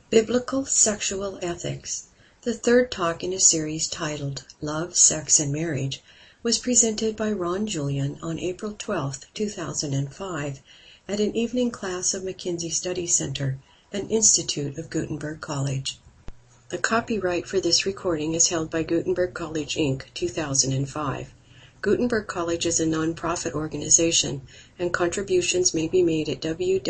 Biblical Sexual Ethics. The third talk in a series titled Love, Sex, and Marriage was presented by Ron Julian on April 12, 2005 at an evening class of McKinsey Study Center, an institute of Gutenberg College. The copyright for this recording is held by Gutenberg College, Inc., 2005. Gutenberg College is a non-profit organization, and contributions may be made at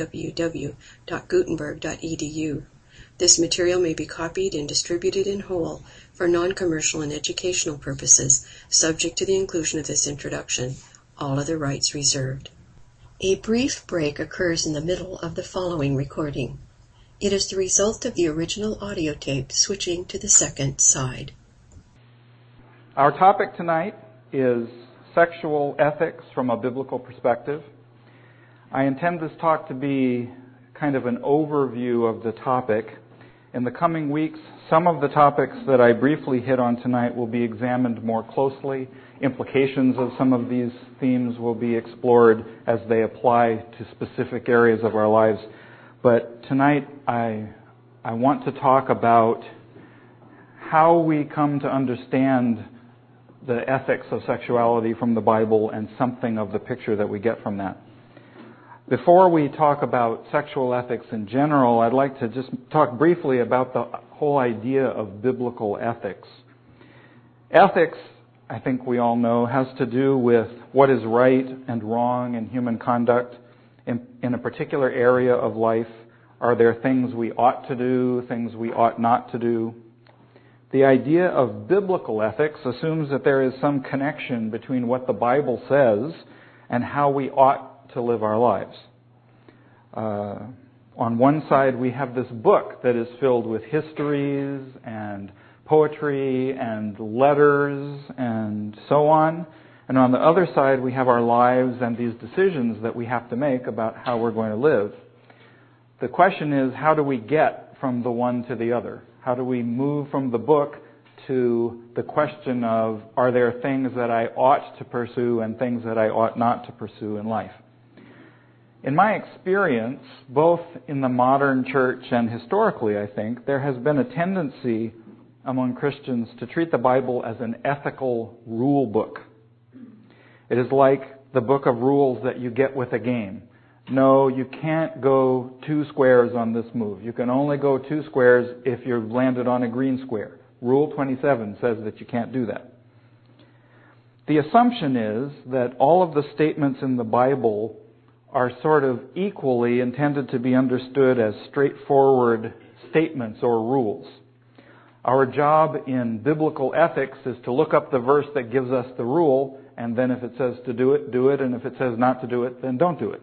www.gutenberg.edu. This material may be copied and distributed in whole for non-commercial and educational purposes, subject to the inclusion of this introduction. All other rights reserved. A brief break occurs in the middle of the following recording. It is the result of the original audio tape switching to the second side. Our topic tonight is sexual ethics from a biblical perspective. I intend this talk to be kind of an overview of the topic. In the coming weeks, some of the topics that I briefly hit on tonight will be examined more closely. Implications of some of these themes will be explored as they apply to specific areas of our lives. But tonight I want to talk about how we come to understand the ethics of sexuality from the Bible and something of the picture that we get from that. Before we talk about sexual ethics in general, I'd like to just talk briefly about the whole idea of biblical ethics. Ethics, I think we all know, has to do with what is right and wrong in human conduct in a particular area of life. Are there things we ought to do, things we ought not to do? The idea of biblical ethics assumes that there is some connection between what the Bible says and how we ought to live our lives. On one side, we have this book that is filled with histories and poetry and letters and so on. And on the other side, we have our lives and these decisions that we have to make about how we're going to live. The question is, how do we get from the one to the other? How do we move from the book to the question of, are there things that I ought to pursue and things that I ought not to pursue in life? In my experience, both in the modern church and historically, I think, there has been a tendency among Christians to treat the Bible as an ethical rule book. It is like the book of rules that you get with a game. No, you can't go 2 squares on this move. You can only go 2 squares if you've landed on a green square. Rule 27 says that you can't do that. The assumption is that all of the statements in the Bible are sort of equally intended to be understood as straightforward statements or rules. Our job in biblical ethics is to look up the verse that gives us the rule, and then if it says to do it, and if it says not to do it, then don't do it.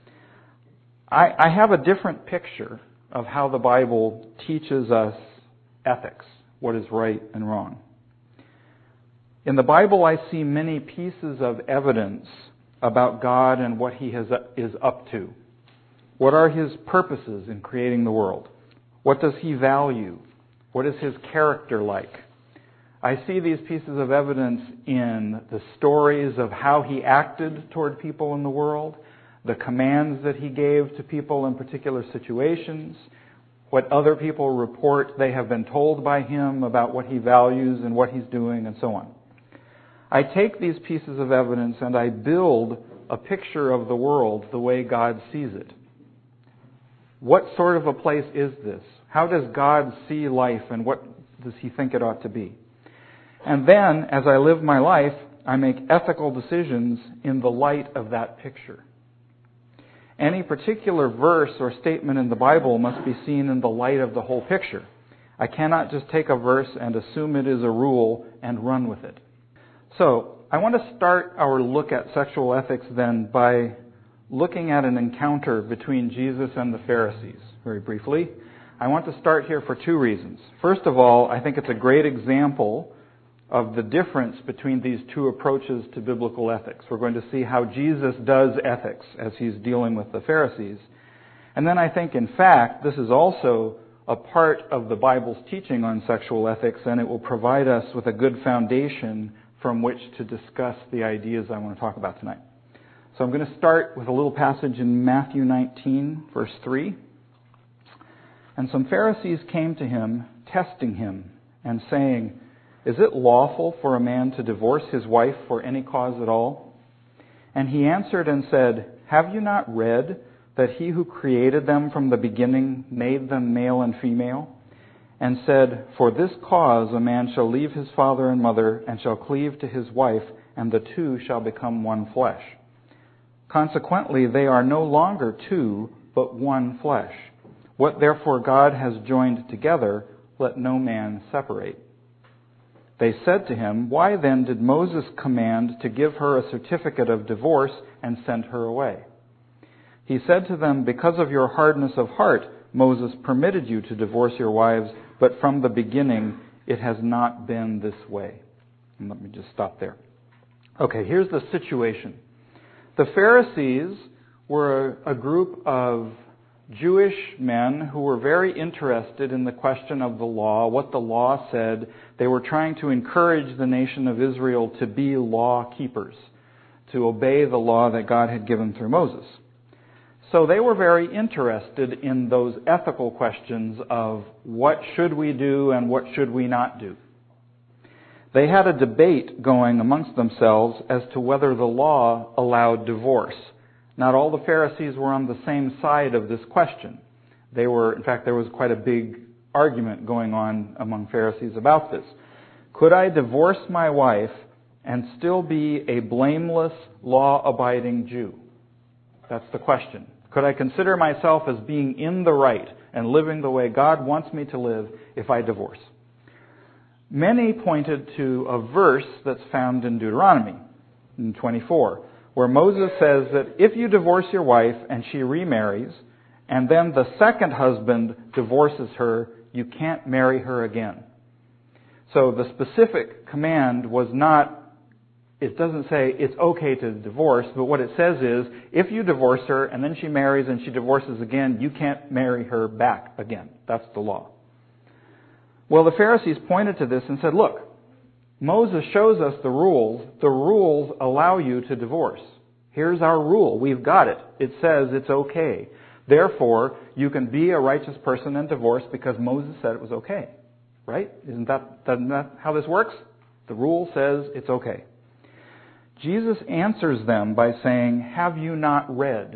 I have a different picture of how the Bible teaches us ethics, what is right and wrong. In the Bible, I see many pieces of evidence about God and what He is up to. What are His purposes in creating the world? What does He value? What is His character like? I see these pieces of evidence in the stories of how He acted toward people in the world, the commands that He gave to people in particular situations, what other people report they have been told by Him about what He values and what He's doing, and so on. I take these pieces of evidence and I build a picture of the world the way God sees it. What sort of a place is this? How does God see life, and what does He think it ought to be? And then, as I live my life, I make ethical decisions in the light of that picture. Any particular verse or statement in the Bible must be seen in the light of the whole picture. I cannot just take a verse and assume it is a rule and run with it. So, I want to start our look at sexual ethics then by looking at an encounter between Jesus and the Pharisees, very briefly. I want to start here for 2 reasons. First of all, I think it's a great example of the difference between these 2 approaches to biblical ethics. We're going to see how Jesus does ethics as He's dealing with the Pharisees. And then I think, in fact, this is also a part of the Bible's teaching on sexual ethics, and it will provide us with a good foundation from which to discuss the ideas I want to talk about tonight. So I'm going to start with a little passage in Matthew 19, verse 3. And some Pharisees came to him, testing him, and saying, "Is it lawful for a man to divorce his wife for any cause at all?" And he answered and said, "Have you not read that he who created them from the beginning made them male and female? And said, 'For this cause a man shall leave his father and mother, and shall cleave to his wife, and the two shall become one flesh.' Consequently, they are no longer two, but one flesh. What therefore God has joined together, let no man separate." They said to him, "Why then did Moses command to give her a certificate of divorce and send her away?" He said to them, "Because of your hardness of heart, Moses permitted you to divorce your wives, but from the beginning it has not been this way." And let me just stop there. Okay, here's the situation. The Pharisees were a group of Jewish men who were very interested in the question of the law, what the law said. They were trying to encourage the nation of Israel to be law keepers, to obey the law that God had given through Moses. So they were very interested in those ethical questions of what should we do and what should we not do. They had a debate going amongst themselves as to whether the law allowed divorce. Not all the Pharisees were on the same side of this question. In fact, there was quite a big argument going on among Pharisees about this. Could I divorce my wife and still be a blameless, law-abiding Jew? That's the question. Could I consider myself as being in the right and living the way God wants me to live if I divorce? Many pointed to a verse that's found in Deuteronomy in 24, where Moses says that if you divorce your wife and she remarries, and then the second husband divorces her, you can't marry her again. So the specific command was not, it doesn't say it's okay to divorce, but what it says is, if you divorce her and then she marries and she divorces again, you can't marry her back again. That's the law. Well, the Pharisees pointed to this and said, look, Moses shows us the rules. The rules allow you to divorce. Here's our rule. We've got it. It says it's okay. Therefore, you can be a righteous person and divorce because Moses said it was okay. Right? Isn't that how this works? The rule says it's okay. Jesus answers them by saying, "Have you not read?"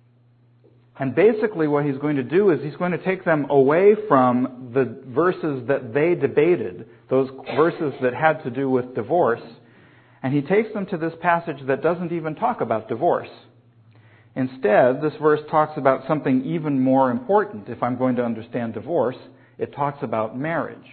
And basically what he's going to do is he's going to take them away from the verses that they debated, those verses that had to do with divorce, and he takes them to this passage that doesn't even talk about divorce. Instead, this verse talks about something even more important. If I'm going to understand divorce, it talks about marriage.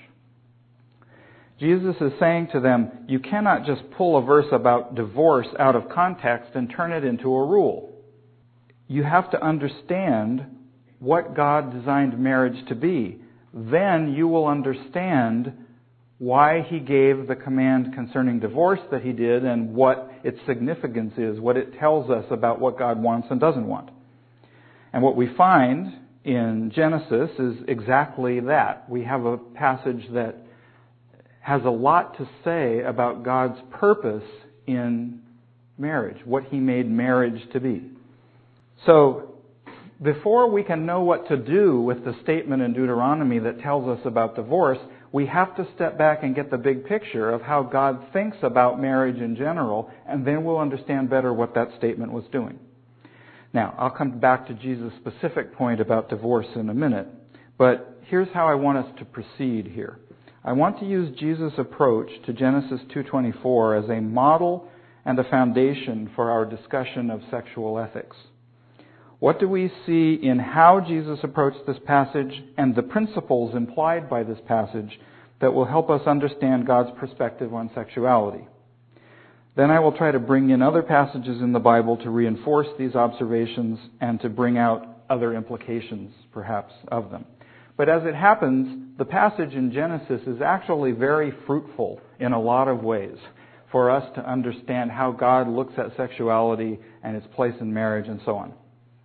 Jesus is saying to them, you cannot just pull a verse about divorce out of context and turn it into a rule. You have to understand what God designed marriage to be. Then you will understand why he gave the command concerning divorce that he did and what its significance is, what it tells us about what God wants and doesn't want. And what we find in Genesis is exactly that. We have a passage that has a lot to say about God's purpose in marriage, what he made marriage to be. So, before we can know what to do with the statement in Deuteronomy that tells us about divorce, we have to step back and get the big picture of how God thinks about marriage in general, and then we'll understand better what that statement was doing. Now, I'll come back to Jesus' specific point about divorce in a minute, but here's how I want us to proceed here. I want to use Jesus' approach to Genesis 2:24 as a model and a foundation for our discussion of sexual ethics. What do we see in how Jesus approached this passage and the principles implied by this passage that will help us understand God's perspective on sexuality? Then I will try to bring in other passages in the Bible to reinforce these observations and to bring out other implications, perhaps, of them. But as it happens, the passage in Genesis is actually very fruitful in a lot of ways for us to understand how God looks at sexuality and its place in marriage and so on.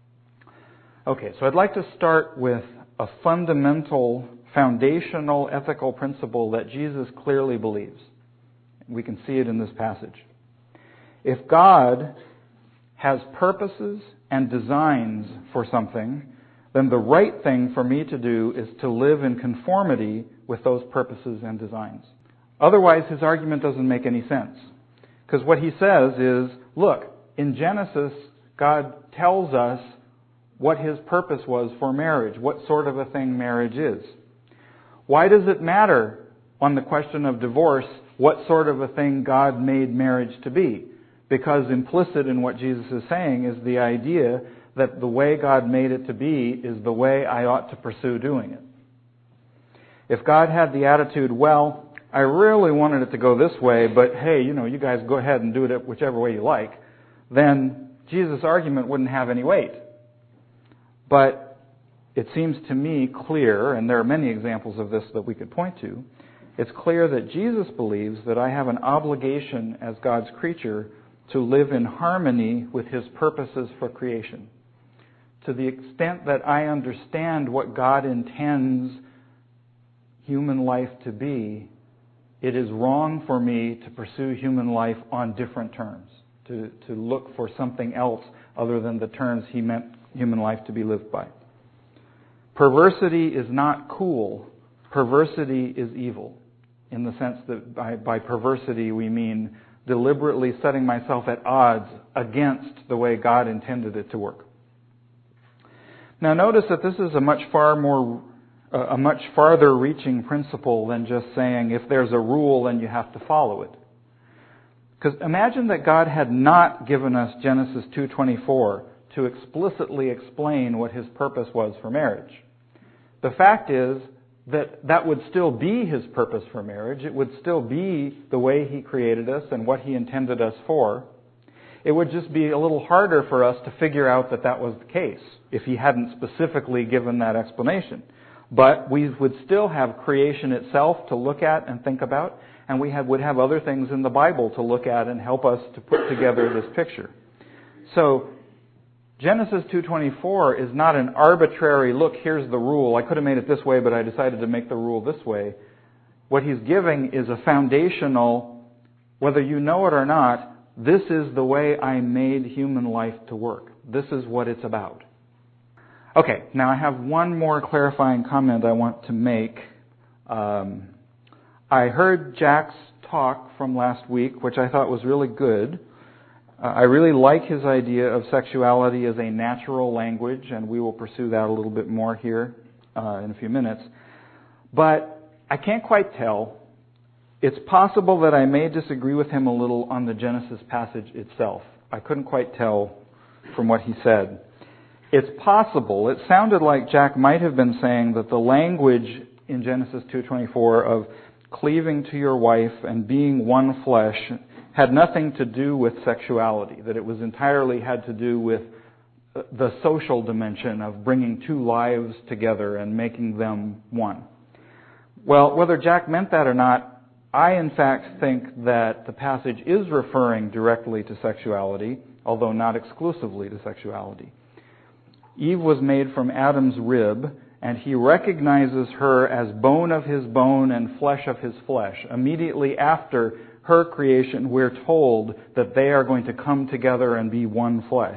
Okay, so I'd like to start with a fundamental, foundational ethical principle that Jesus clearly believes. We can see it in this passage. If God has purposes and designs for something, then the right thing for me to do is to live in conformity with those purposes and designs. Otherwise, his argument doesn't make any sense. Because what he says is, look, in Genesis, God tells us what his purpose was for marriage, what sort of a thing marriage is. Why does it matter on the question of divorce what sort of a thing God made marriage to be? Because implicit in what Jesus is saying is the idea that the way God made it to be is the way I ought to pursue doing it. If God had the attitude, well, I really wanted it to go this way, but hey, you guys go ahead and do it whichever way you like, then Jesus' argument wouldn't have any weight. But it seems to me clear, and there are many examples of this that we could point to, it's clear that Jesus believes that I have an obligation as God's creature to live in harmony with his purposes for creation. To the extent that I understand what God intends human life to be, it is wrong for me to pursue human life on different terms, to look for something else other than the terms he meant human life to be lived by. Perversity is not cool. Perversity is evil, in the sense that by perversity we mean deliberately setting myself at odds against the way God intended it to work. Now notice that this is a much farther reaching principle than just saying if there's a rule then you have to follow it. Because imagine that God had not given us Genesis 2:24 to explicitly explain what his purpose was for marriage. The fact is that would still be his purpose for marriage. It would still be the way he created us and what he intended us for. It would just be a little harder for us to figure out that was the case if he hadn't specifically given that explanation. But we would still have creation itself to look at and think about, and we would have other things in the Bible to look at and help us to put together this picture. So Genesis 2:24 is not an arbitrary, look, here's the rule. I could have made it this way, but I decided to make the rule this way. What he's giving is a foundational, whether you know it or not, this is the way I made human life to work. This is what it's about. Okay, now I have one more clarifying comment I want to make. I heard Jack's talk from last week, which I thought was really good. I really like his idea of sexuality as a natural language, and we will pursue that a little bit more here in a few minutes. But I can't quite tell. It's possible that I may disagree with him a little on the Genesis passage itself. I couldn't quite tell from what he said. It's possible, it sounded like Jack might have been saying that the language in Genesis 2:24 of cleaving to your wife and being one flesh had nothing to do with sexuality, that it was entirely had to do with the social dimension of bringing two lives together and making them one. Well, whether Jack meant that or not, I in fact think that the passage is referring directly to sexuality, although not exclusively to sexuality. Eve was made from Adam's rib, and he recognizes her as bone of his bone and flesh of his flesh. Immediately after her creation, we're told that they are going to come together and be one flesh.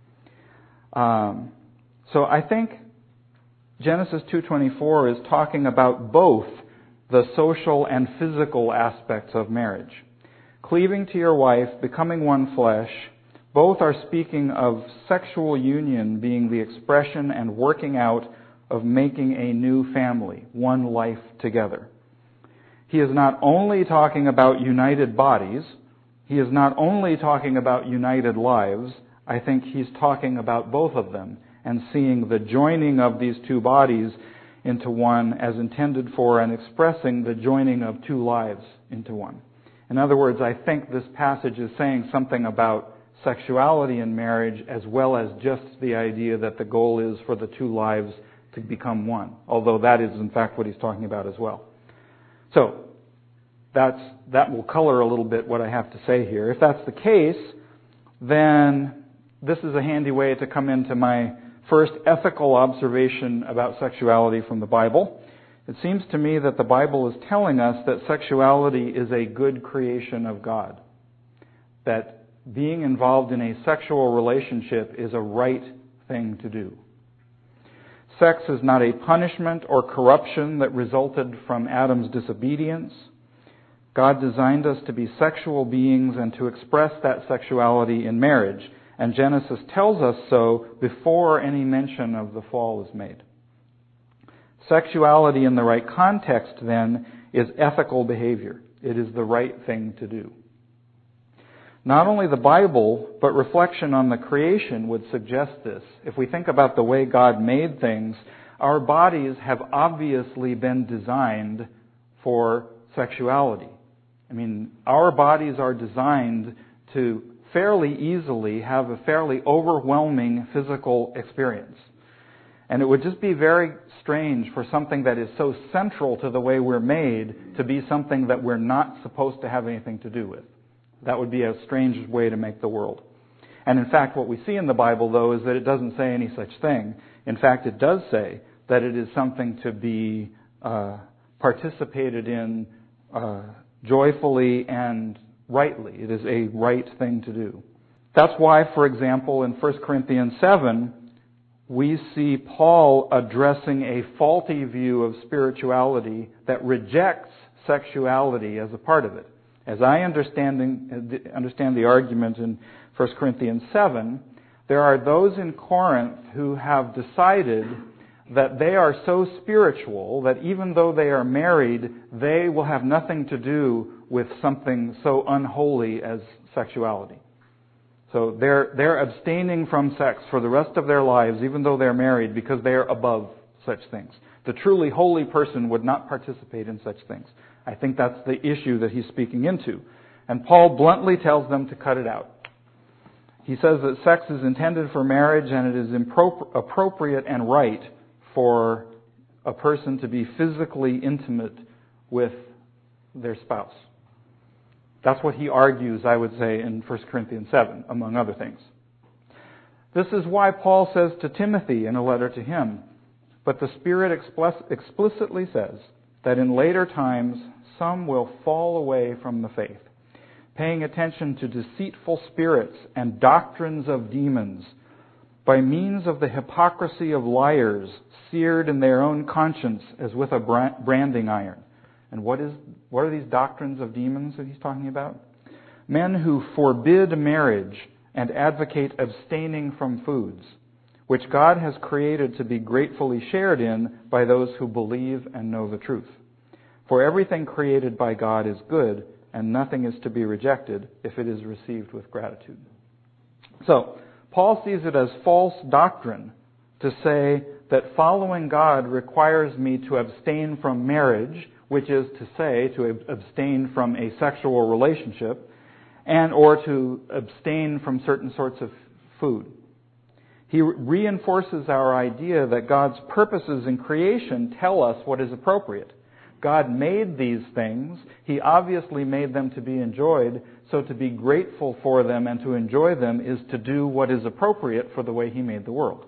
So I think Genesis 2:24 is talking about both the social and physical aspects of marriage. Cleaving to your wife, becoming one flesh, both are speaking of sexual union being the expression and working out of making a new family, one life together. He is not only talking about united bodies, he is not only talking about united lives, I think he's talking about both of them and seeing the joining of these two bodies into one as intended for and expressing the joining of two lives into one. In other words, I think this passage is saying something about sexuality in marriage as well as just the idea that the goal is for the two lives to become one, although that is in fact what he's talking about as well. So, that will color a little bit what I have to say here. If that's the case, then this is a handy way to come into my first ethical observation about sexuality from the Bible. It seems to me that the Bible is telling us that sexuality is a good creation of God. That being involved in a sexual relationship is a right thing to do. Sex is not a punishment or corruption that resulted from Adam's disobedience. God designed us to be sexual beings and to express that sexuality in marriage. And Genesis tells us so before any mention of the fall is made. Sexuality in the right context, then, is ethical behavior. It is the right thing to do. Not only the Bible, but reflection on the creation would suggest this. If we think about the way God made things, our bodies have obviously been designed for sexuality. I mean, our bodies are designed to fairly easily have a fairly overwhelming physical experience. And it would just be very strange for something that is so central to the way we're made to be something that we're not supposed to have anything to do with. That would be a strange way to make the world. And in fact, what we see in the Bible, though, is that it doesn't say any such thing. In fact, it does say that it is something to be participated in joyfully and rightly. It is a right thing to do. That's why, for example, in 1 Corinthians 7, we see Paul addressing a faulty view of spirituality that rejects sexuality as a part of it. As I understand the argument in 1 Corinthians 7, there are those in Corinth who have decided that they are so spiritual that even though they are married, they will have nothing to do with something so unholy as sexuality. So they're abstaining from sex for the rest of their lives, even though they're married, because they are above such things. The truly holy person would not participate in such things. I think that's the issue that he's speaking into. And Paul bluntly tells them to cut it out. He says that sex is intended for marriage and it is appropriate and right for a person to be physically intimate with their spouse. That's what he argues, I would say, in 1 Corinthians 7, among other things. This is why Paul says to Timothy in a letter to him, "But the Spirit explicitly says that in later times some will fall away from the faith, paying attention to deceitful spirits and doctrines of demons, by means of the hypocrisy of liars, seared in their own conscience as with a branding iron." And what are these doctrines of demons that he's talking about? Men who forbid marriage and advocate abstaining from foods, which God has created to be gratefully shared in by those who believe and know the truth. For everything created by God is good, and nothing is to be rejected if it is received with gratitude. So, Paul sees it as false doctrine to say that following God requires me to abstain from marriage, which is to say, to abstain from a sexual relationship, and or to abstain from certain sorts of food. He reinforces our idea that God's purposes in creation tell us what is appropriate. God made these things. He obviously made them to be enjoyed, so to be grateful for them and to enjoy them is to do what is appropriate for the way He made the world.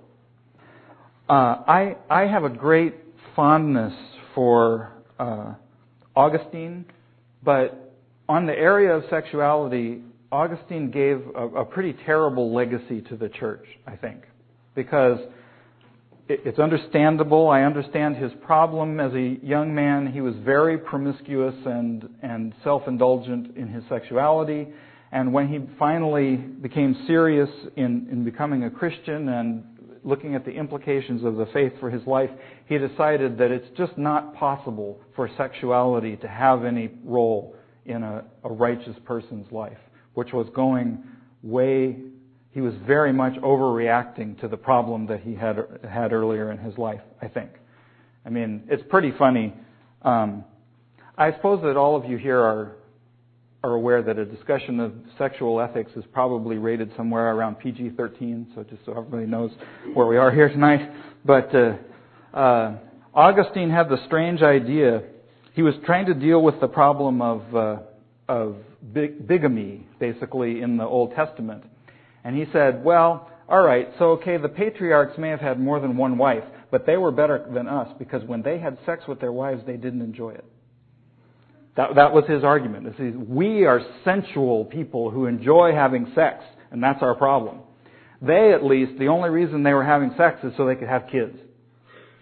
I have a great fondness for Augustine, but on the area of sexuality, Augustine gave a pretty terrible legacy to the church, I think, because it's understandable. I understand his problem as a young man. He was very promiscuous and self-indulgent in his sexuality. And when he finally became serious in becoming a Christian and looking at the implications of the faith for his life, he decided that it's just not possible for sexuality to have any role in a righteous person's life, which was going way... He was very much overreacting to the problem that he had earlier in his life, I think. I mean, it's pretty funny. I suppose that all of you here are aware that a discussion of sexual ethics is probably rated somewhere around PG-13, so just so everybody knows where we are here tonight. But Augustine had the strange idea. He was trying to deal with the problem of bigamy, basically, in the Old Testament. And he said, well, all right, so okay, the patriarchs may have had more than one wife, but they were better than us because when they had sex with their wives, they didn't enjoy it. That was his argument. We are sensual people who enjoy having sex, and that's our problem. They, at least, the only reason they were having sex is so they could have kids.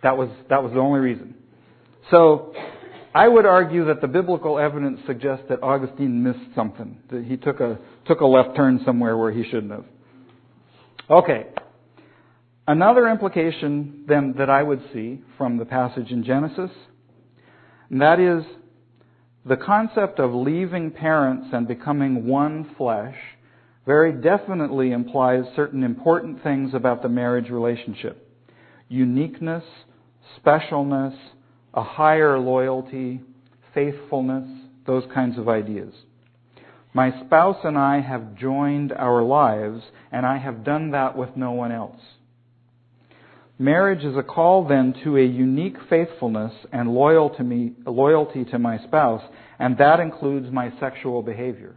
That was the only reason. So I would argue that the biblical evidence suggests that Augustine missed something, that he took a left turn somewhere where he shouldn't have. Okay. Another implication then that I would see from the passage in Genesis, and that is the concept of leaving parents and becoming one flesh very definitely implies certain important things about the marriage relationship. Uniqueness, specialness, a higher loyalty, faithfulness, those kinds of ideas. My spouse and I have joined our lives, and I have done that with no one else. Marriage is a call then to a unique faithfulness and loyalty to my spouse, and that includes my sexual behavior.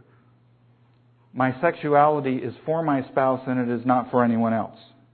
My sexuality is for my spouse and it is not for anyone else.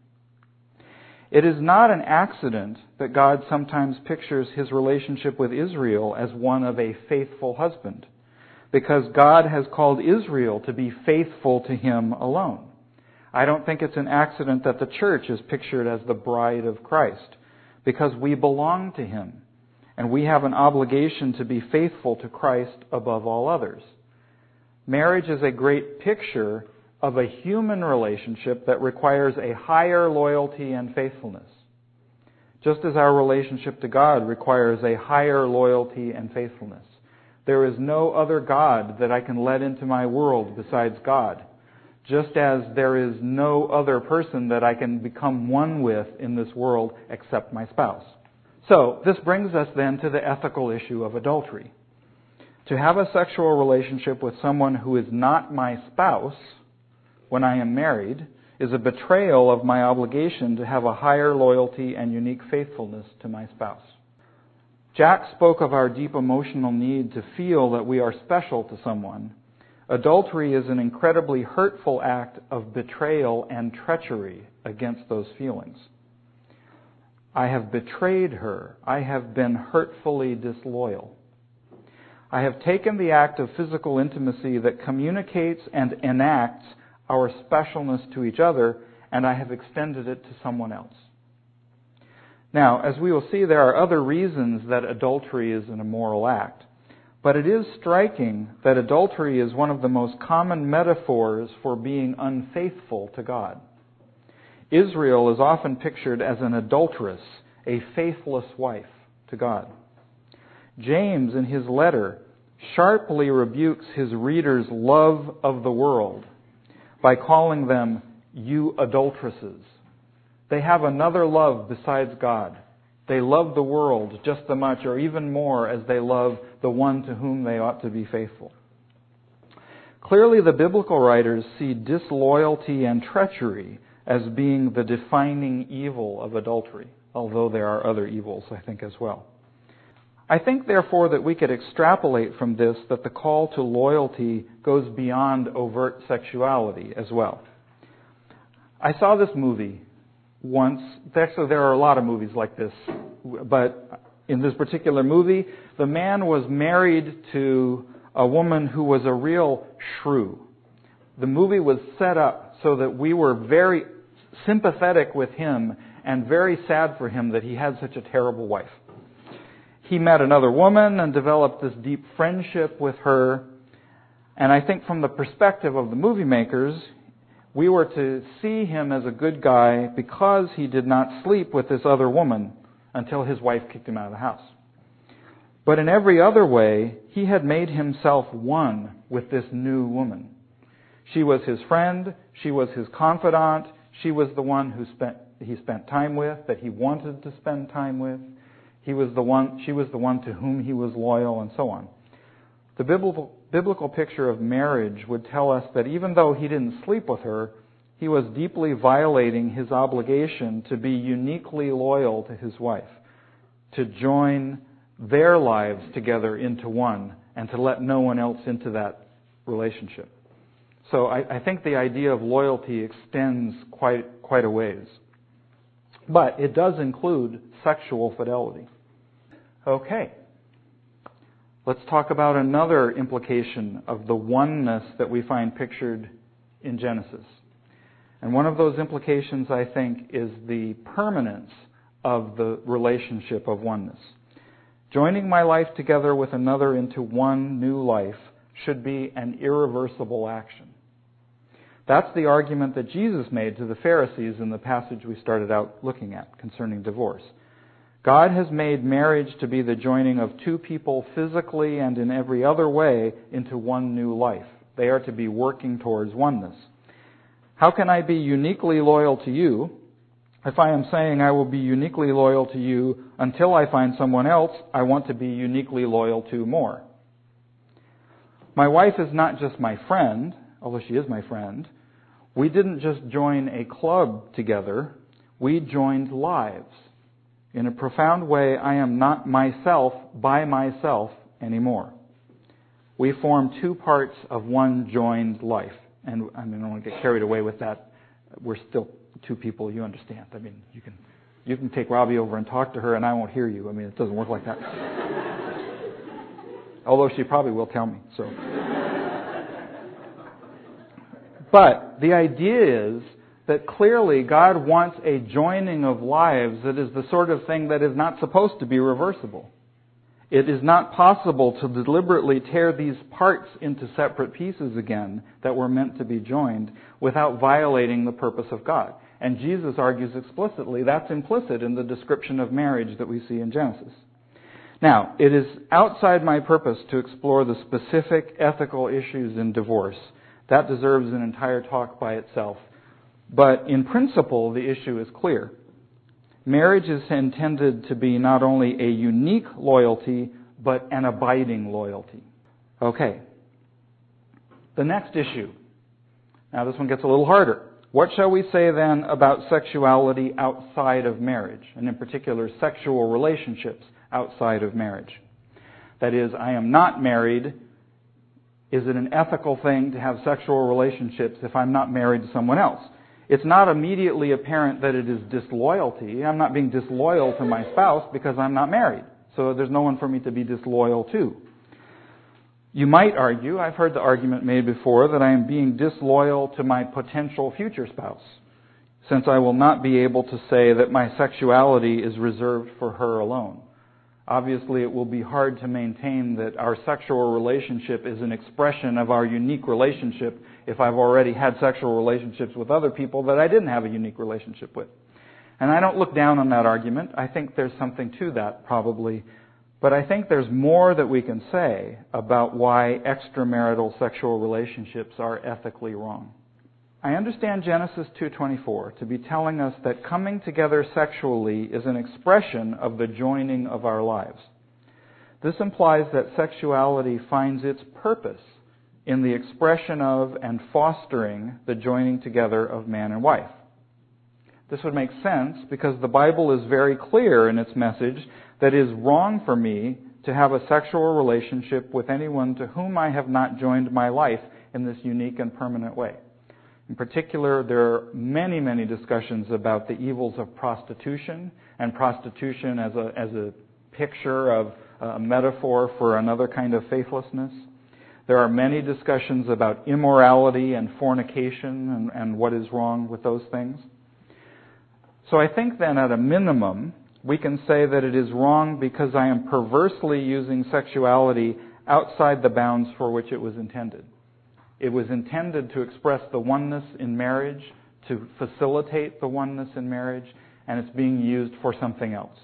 It is not an accident that God sometimes pictures His relationship with Israel as one of a faithful husband, because God has called Israel to be faithful to Him alone. I don't think it's an accident that the church is pictured as the bride of Christ, because we belong to Him, and we have an obligation to be faithful to Christ above all others. Marriage is a great picture of a human relationship that requires a higher loyalty and faithfulness, just as our relationship to God requires a higher loyalty and faithfulness. There is no other God that I can let into my world besides God, just as there is no other person that I can become one with in this world except my spouse. So, this brings us then to the ethical issue of adultery. To have a sexual relationship with someone who is not my spouse when I am married is a betrayal of my obligation to have a higher loyalty and unique faithfulness to my spouse. Jack spoke of our deep emotional need to feel that we are special to someone. Adultery is an incredibly hurtful act of betrayal and treachery against those feelings. I have betrayed her. I have been hurtfully disloyal. I have taken the act of physical intimacy that communicates and enacts our specialness to each other, and I have extended it to someone else. Now, as we will see, there are other reasons that adultery is an immoral act. But it is striking that adultery is one of the most common metaphors for being unfaithful to God. Israel is often pictured as an adulteress, a faithless wife to God. James, in his letter, sharply rebukes his readers' love of the world by calling them, "you adulteresses." They have another love besides God. They love the world just as much or even more as they love the one to whom they ought to be faithful. Clearly, the biblical writers see disloyalty and treachery as being the defining evil of adultery, although there are other evils, I think, as well. I think, therefore, that we could extrapolate from this that the call to loyalty goes beyond overt sexuality as well. I saw this movie once. Actually, there are a lot of movies like this, but in this particular movie, the man was married to a woman who was a real shrew. The movie was set up so that we were very sympathetic with him and very sad for him that he had such a terrible wife. He met another woman and developed this deep friendship with her, and I think from the perspective of the movie makers, we were to see him as a good guy because he did not sleep with this other woman until his wife kicked him out of the house. But in every other way, he had made himself one with this new woman. She was his friend, she was his confidant, she was the one he spent time with, that he wanted to spend time with. She was the one to whom he was loyal, and so on. The biblical picture of marriage would tell us that even though he didn't sleep with her, he was deeply violating his obligation to be uniquely loyal to his wife, to join their lives together into one, and to let no one else into that relationship. So I think the idea of loyalty extends quite a ways. But it does include sexual fidelity. Okay. Let's talk about another implication of the oneness that we find pictured in Genesis. And one of those implications, I think, is the permanence of the relationship of oneness. Joining my life together with another into one new life should be an irreversible action. That's the argument that Jesus made to the Pharisees in the passage we started out looking at concerning divorce. God has made marriage to be the joining of two people physically and in every other way into one new life. They are to be working towards oneness. How can I be uniquely loyal to you if I am saying I will be uniquely loyal to you until I find someone else I want to be uniquely loyal to more? My wife is not just my friend, although she is my friend. We didn't just join a club together. We joined lives. In a profound way, I am not myself by myself anymore. We form two parts of one joined life. And I don't want to get carried away with that. We're still two people, you understand. I mean, you can take Robbie over and talk to her and I won't hear you. I mean, it doesn't work like that. Although she probably will tell me, so. But the idea is that clearly God wants a joining of lives that is the sort of thing that is not supposed to be reversible. It is not possible to deliberately tear these parts into separate pieces again that were meant to be joined without violating the purpose of God. And Jesus argues explicitly that's implicit in the description of marriage that we see in Genesis. Now, it is outside my purpose to explore the specific ethical issues in divorce. That deserves an entire talk by itself. But in principle, the issue is clear. Marriage is intended to be not only a unique loyalty, but an abiding loyalty. Okay. The next issue. Now this one gets a little harder. What shall we say then about sexuality outside of marriage, and in particular sexual relationships outside of marriage? That is, I am not married. Is it an ethical thing to have sexual relationships if I'm not married to someone else? It's not immediately apparent that it is disloyalty. I'm not being disloyal to my spouse because I'm not married. So there's no one for me to be disloyal to. You might argue, I've heard the argument made before, that I am being disloyal to my potential future spouse, since I will not be able to say that my sexuality is reserved for her alone. Obviously, it will be hard to maintain that our sexual relationship is an expression of our unique relationship if I've already had sexual relationships with other people that I didn't have a unique relationship with. And I don't look down on that argument. I think there's something to that, probably. But I think there's more that we can say about why extramarital sexual relationships are ethically wrong. I understand Genesis 2:24 to be telling us that coming together sexually is an expression of the joining of our lives. This implies that sexuality finds its purpose in the expression of and fostering the joining together of man and wife. This would make sense because the Bible is very clear in its message that it is wrong for me to have a sexual relationship with anyone to whom I have not joined my life in this unique and permanent way. In particular, there are many, many discussions about the evils of prostitution, and prostitution as a picture of a metaphor for another kind of faithlessness. There are many discussions about immorality and fornication and what is wrong with those things. So I think then at a minimum, we can say that it is wrong because I am perversely using sexuality outside the bounds for which it was intended. It was intended to express the oneness in marriage, to facilitate the oneness in marriage, and it's being used for something else.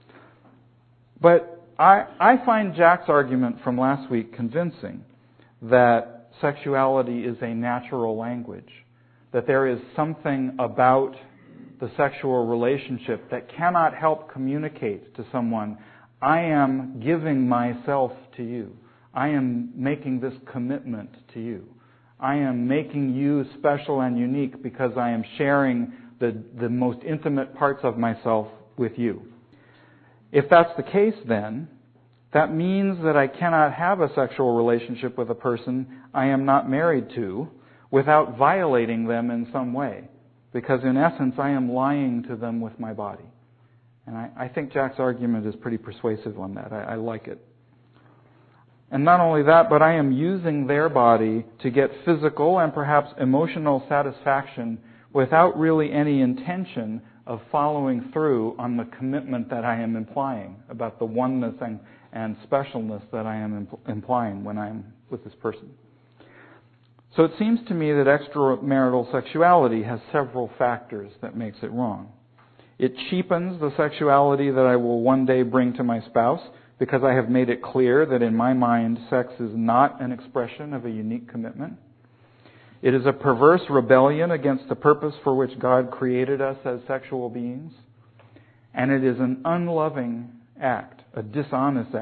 But I find Jack's argument from last week convincing that sexuality is a natural language, that there is something about the sexual relationship that cannot help communicate to someone, I am giving myself to you. I am making this commitment to you. I am making you special and unique because I am sharing the most intimate parts of myself with you. If that's the case, then, that means that I cannot have a sexual relationship with a person I am not married to without violating them in some way. Because in essence, I am lying to them with my body. And I think Jack's argument is pretty persuasive on that. I like it. And not only that, but I am using their body to get physical and perhaps emotional satisfaction without really any intention of following through on the commitment that I am implying about the oneness and specialness that I am implying when I am with this person. So it seems to me that extramarital sexuality has several factors that makes it wrong. It cheapens the sexuality that I will one day bring to my spouse because I have made it clear that in my mind sex is not an expression of a unique commitment. It is a perverse rebellion against the purpose for which God created us as sexual beings. And it is an unloving act, a dishonest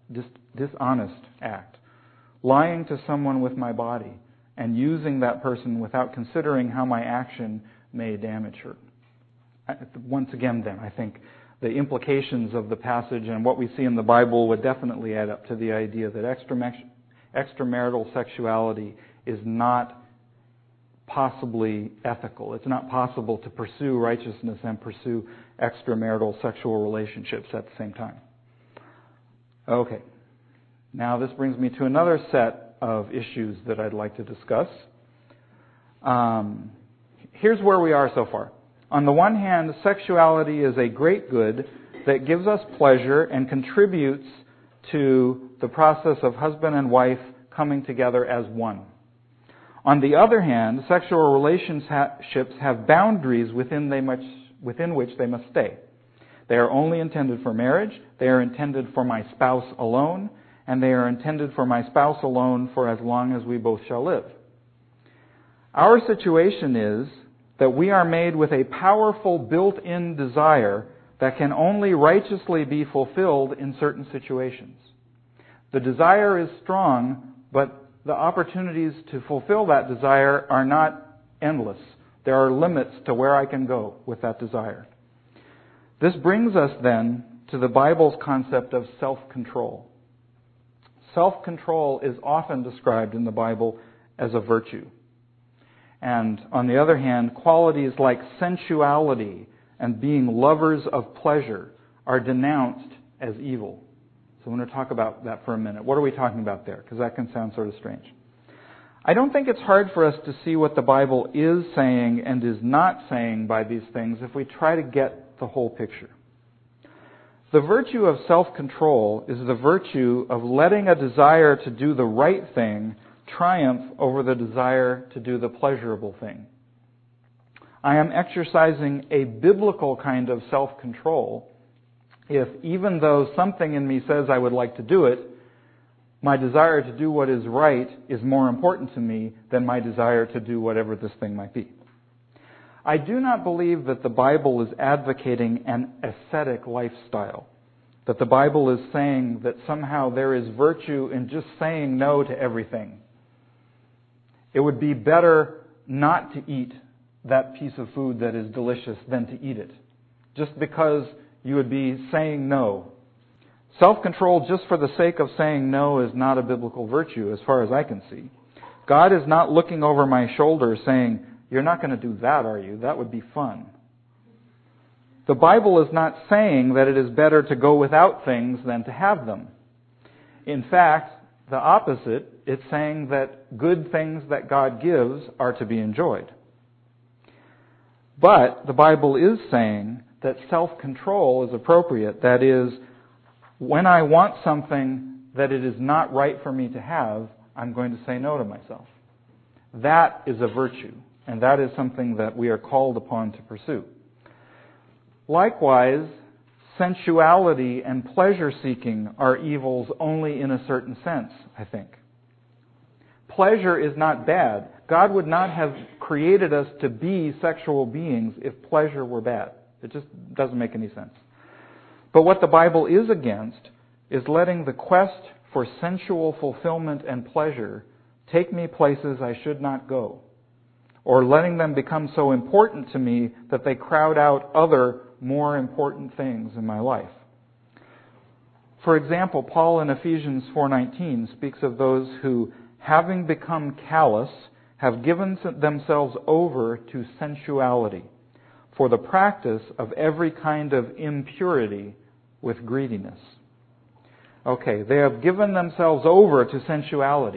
act, lying to someone with my body and using that person without considering how my action may damage her. Once again, then, I think the implications of the passage and what we see in the Bible would definitely add up to the idea that extramarital sexuality is not possibly ethical. It's not possible to pursue righteousness and pursue extramarital sexual relationships at the same time. Okay. Now this brings me to another set of issues that I'd like to discuss. Here's where we are so far. On the one hand, sexuality is a great good that gives us pleasure and contributes to the process of husband and wife coming together as one. On the other hand, sexual relationships have boundaries within which they must stay. They are only intended for marriage, they are intended for my spouse alone, and they are intended for my spouse alone for as long as we both shall live. Our situation is that we are made with a powerful built-in desire that can only righteously be fulfilled in certain situations. The desire is strong, but the opportunities to fulfill that desire are not endless. There are limits to where I can go with that desire. This brings us then to the Bible's concept of self-control. Self-control is often described in the Bible as a virtue. And on the other hand, qualities like sensuality and being lovers of pleasure are denounced as evil. So I want to talk about that for a minute. What are we talking about there? Because that can sound sort of strange. I don't think it's hard for us to see what the Bible is saying and is not saying by these things if we try to get the whole picture. The virtue of self-control is the virtue of letting a desire to do the right thing triumph over the desire to do the pleasurable thing. I am exercising a biblical kind of self-control if, even though something in me says I would like to do it, my desire to do what is right is more important to me than my desire to do whatever this thing might be. I do not believe that the Bible is advocating an ascetic lifestyle, that the Bible is saying that somehow there is virtue in just saying no to everything. It would be better not to eat that piece of food that is delicious than to eat it, just because you would be saying no. Self-control just for the sake of saying no is not a biblical virtue as far as I can see. God is not looking over my shoulder saying, "You're not going to do that, are you? That would be fun." The Bible is not saying that it is better to go without things than to have them. In fact, the opposite, it's saying that good things that God gives are to be enjoyed. But the Bible is saying that self-control is appropriate. That is, when I want something that it is not right for me to have, I'm going to say no to myself. That is a virtue, and that is something that we are called upon to pursue. Likewise, sensuality and pleasure-seeking are evils only in a certain sense, I think. Pleasure is not bad. God would not have created us to be sexual beings if pleasure were bad. It just doesn't make any sense. But what the Bible is against is letting the quest for sensual fulfillment and pleasure take me places I should not go, or letting them become so important to me that they crowd out other more important things in my life. For example, Paul in Ephesians 4:19 speaks of those who, having become callous, have given themselves over to sensuality, for the practice of every kind of impurity with greediness. Okay, they have given themselves over to sensuality.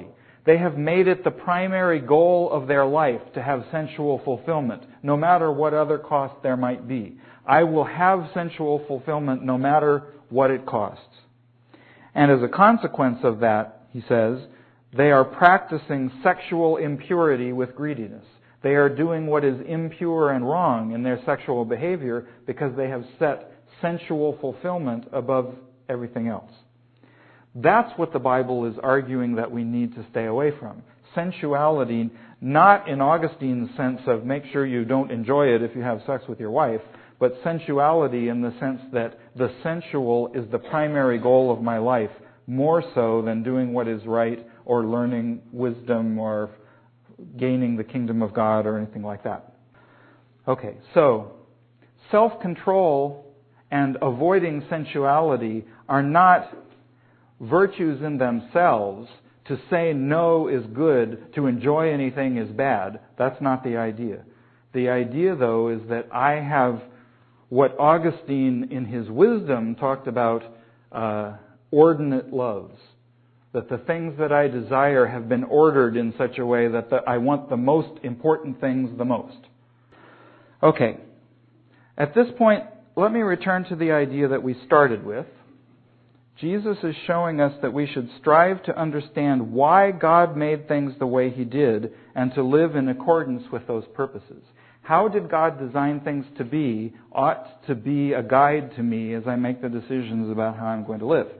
They have made it the primary goal of their life to have sensual fulfillment, no matter what other cost there might be. I will have sensual fulfillment no matter what it costs. And as a consequence of that, he says, they are practicing sexual impurity with greediness. They are doing what is impure and wrong in their sexual behavior because they have set sensual fulfillment above everything else. That's what the Bible is arguing that we need to stay away from. Sensuality, not in Augustine's sense of make sure you don't enjoy it if you have sex with your wife, but sensuality in the sense that the sensual is the primary goal of my life, more so than doing what is right or learning wisdom or gaining the kingdom of God or anything like that. Okay, so self-control and avoiding sensuality are not virtues in themselves. To say no is good, to enjoy anything is bad. That's not the idea. The idea, though, is that I have what Augustine in his wisdom talked about ordinate loves. That the things that I desire have been ordered in such a way that I want the most important things the most. Okay. At this point, let me return to the idea that we started with. Jesus is showing us that we should strive to understand why God made things the way He did and to live in accordance with those purposes. How did God design things to be ought to be a guide to me as I make the decisions about how I'm going to live.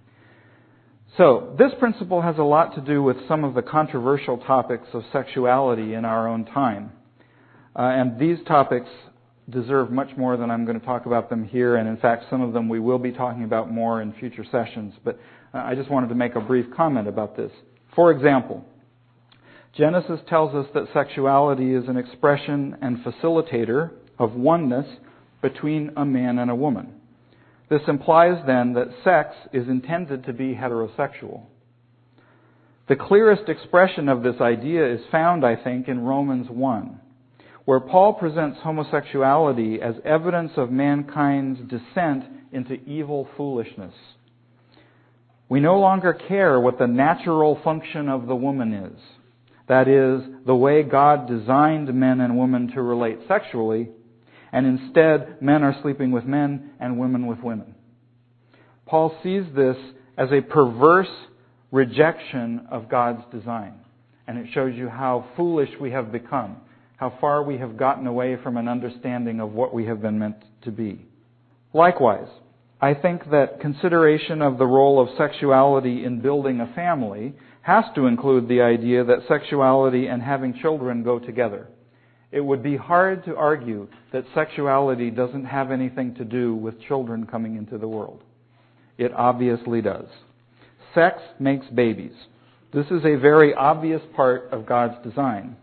So, this principle has a lot to do with some of the controversial topics of sexuality in our own time. And these topics deserve much more than I'm going to talk about them here, and in fact some of them we will be talking about more in future sessions, but I just wanted to make a brief comment about this. For example, Genesis tells us that sexuality is an expression and facilitator of oneness between a man and a woman. This implies then that sex is intended to be heterosexual. The clearest expression of this idea is found, I think, in Romans 1. Where Paul presents homosexuality as evidence of mankind's descent into evil foolishness. We no longer care what the natural function of the woman is. That is, the way God designed men and women to relate sexually, and instead men are sleeping with men and women with women. Paul sees this as a perverse rejection of God's design. And it shows you how foolish we have become. How far we have gotten away from an understanding of what we have been meant to be. Likewise, I think that consideration of the role of sexuality in building a family has to include the idea that sexuality and having children go together. It would be hard to argue that sexuality doesn't have anything to do with children coming into the world. It obviously does. Sex makes babies. This is a very obvious part of God's design.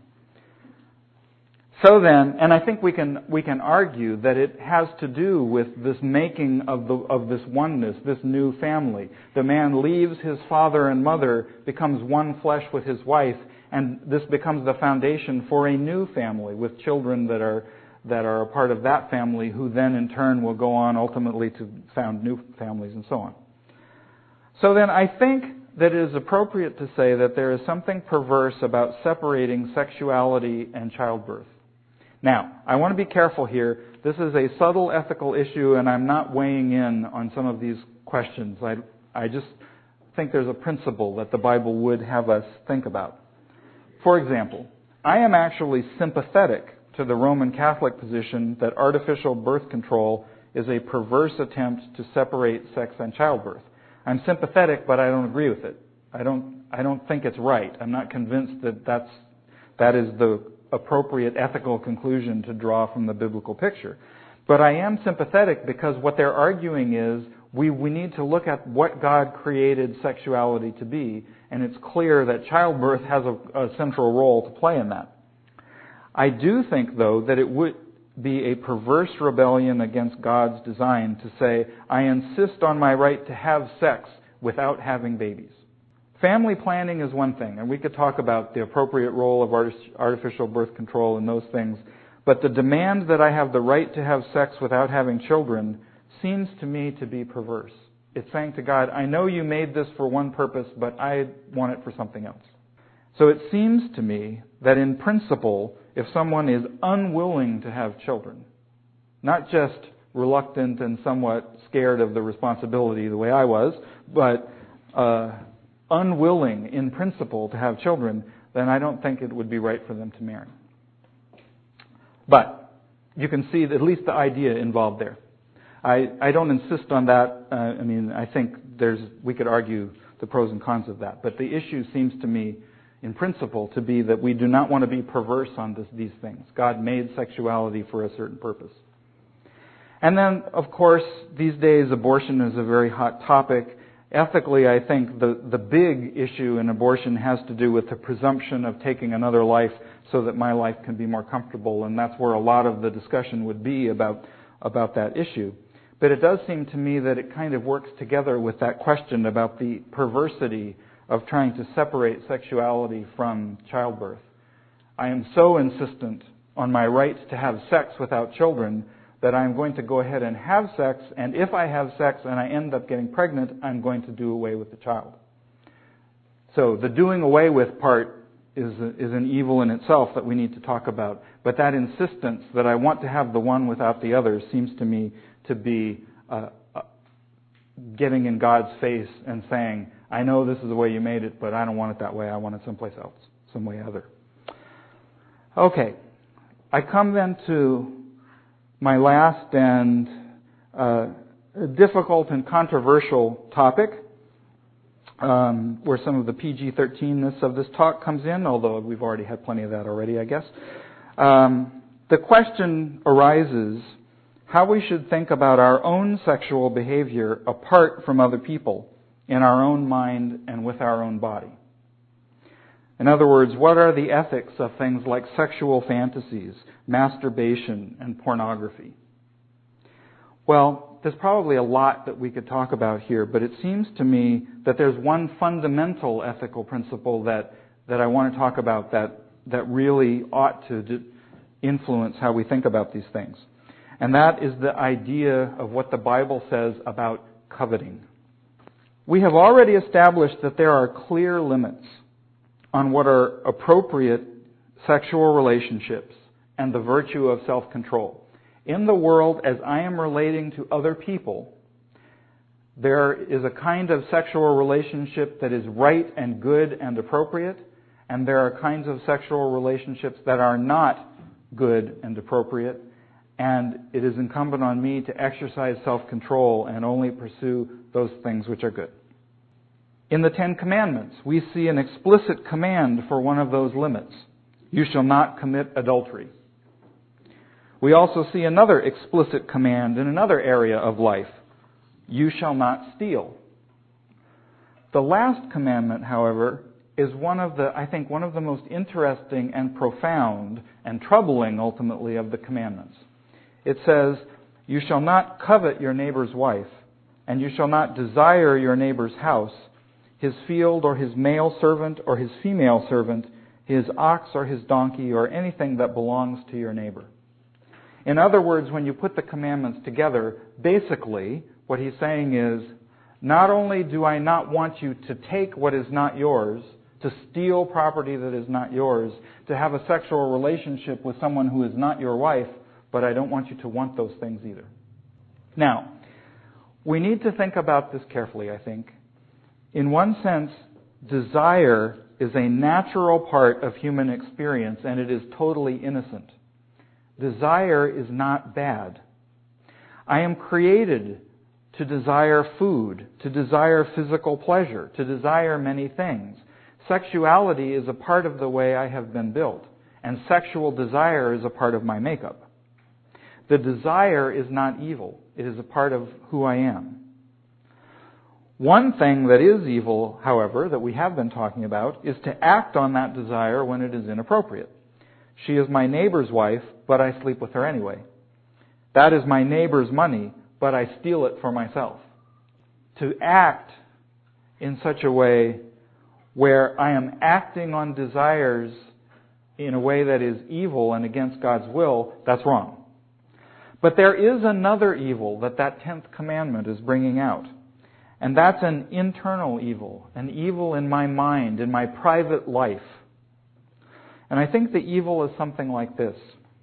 So then, and I think we can argue that it has to do with this making of this oneness, this new family. The man leaves his father and mother, becomes one flesh with his wife, and this becomes the foundation for a new family with children that are a part of that family, who then in turn will go on ultimately to found new families and so on. So then I think that it is appropriate to say that there is something perverse about separating sexuality and childbirth. Now, I want to be careful here. This is a subtle ethical issue, and I'm not weighing in on some of these questions. I just think there's a principle that the Bible would have us think about. For example, I am actually sympathetic to the Roman Catholic position that artificial birth control is a perverse attempt to separate sex and childbirth. I'm sympathetic, but I don't agree with it. I don't think it's right. I'm not convinced that that is the appropriate ethical conclusion to draw from the biblical picture. But I am sympathetic because what they're arguing is we need to look at what God created sexuality to be, and it's clear that childbirth has a central role to play in that. I do think, though, that it would be a perverse rebellion against God's design to say, I insist on my right to have sex without having babies. Family planning is one thing, and we could talk about the appropriate role of artificial birth control and those things, but the demand that I have the right to have sex without having children seems to me to be perverse. It's saying to God, I know you made this for one purpose, but I want it for something else. So it seems to me that in principle, if someone is unwilling to have children, not just reluctant and somewhat scared of the responsibility the way I was, but unwilling in principle to have children, then I don't think it would be right for them to marry. But you can see at least the idea involved there. I don't insist on that. I think we could argue the pros and cons of that. But the issue seems to me, in principle, to be that we do not want to be perverse on these things. God made sexuality for a certain purpose. And then, of course, these days abortion is a very hot topic. Ethically, I think the big issue in abortion has to do with the presumption of taking another life so that my life can be more comfortable, and that's where a lot of the discussion would be about that issue. But it does seem to me that it kind of works together with that question about the perversity of trying to separate sexuality from childbirth. I am so insistent on my right to have sex without children that I'm going to go ahead and have sex, and if I have sex and I end up getting pregnant, I'm going to do away with the child. So the doing away with part is an evil in itself that we need to talk about. But that insistence that I want to have the one without the other seems to me to be getting in God's face and saying, I know this is the way you made it, but I don't want it that way. I want it someplace else, some way other. Okay. I come then to my last and difficult and controversial topic, where some of the PG-13ness of this talk comes in, although we've already had plenty of that already, I guess. The question arises how we should think about our own sexual behavior apart from other people, in our own mind and with our own body. In other words, what are the ethics of things like sexual fantasies, masturbation, and pornography? Well, there's probably a lot that we could talk about here, but it seems to me that there's one fundamental ethical principle that I want to talk about that really ought to influence how we think about these things. And that is the idea of what the Bible says about coveting. We have already established that there are clear limits on what are appropriate sexual relationships and the virtue of self-control. In the world, as I am relating to other people, there is a kind of sexual relationship that is right and good and appropriate, and there are kinds of sexual relationships that are not good and appropriate, and it is incumbent on me to exercise self-control and only pursue those things which are good. In the Ten Commandments, we see an explicit command for one of those limits. You shall not commit adultery. We also see another explicit command in another area of life. You shall not steal. The last commandment, however, is one of the most interesting and profound and troubling, ultimately, of the commandments. It says, you shall not covet your neighbor's wife, and you shall not desire your neighbor's house, his field or his male servant or his female servant, his ox or his donkey or anything that belongs to your neighbor. In other words, when you put the commandments together, basically what he's saying is, not only do I not want you to take what is not yours, to steal property that is not yours, to have a sexual relationship with someone who is not your wife, but I don't want you to want those things either. Now, we need to think about this carefully, I think. In one sense, desire is a natural part of human experience, and it is totally innocent. Desire is not bad. I am created to desire food, to desire physical pleasure, to desire many things. Sexuality is a part of the way I have been built, and sexual desire is a part of my makeup. The desire is not evil. It is a part of who I am. One thing that is evil, however, that we have been talking about, is to act on that desire when it is inappropriate. She is my neighbor's wife, but I sleep with her anyway. That is my neighbor's money, but I steal it for myself. To act in such a way where I am acting on desires in a way that is evil and against God's will, that's wrong. But there is another evil that 10th commandment is bringing out. And that's an internal evil, an evil in my mind, in my private life, And I think the evil is something like this.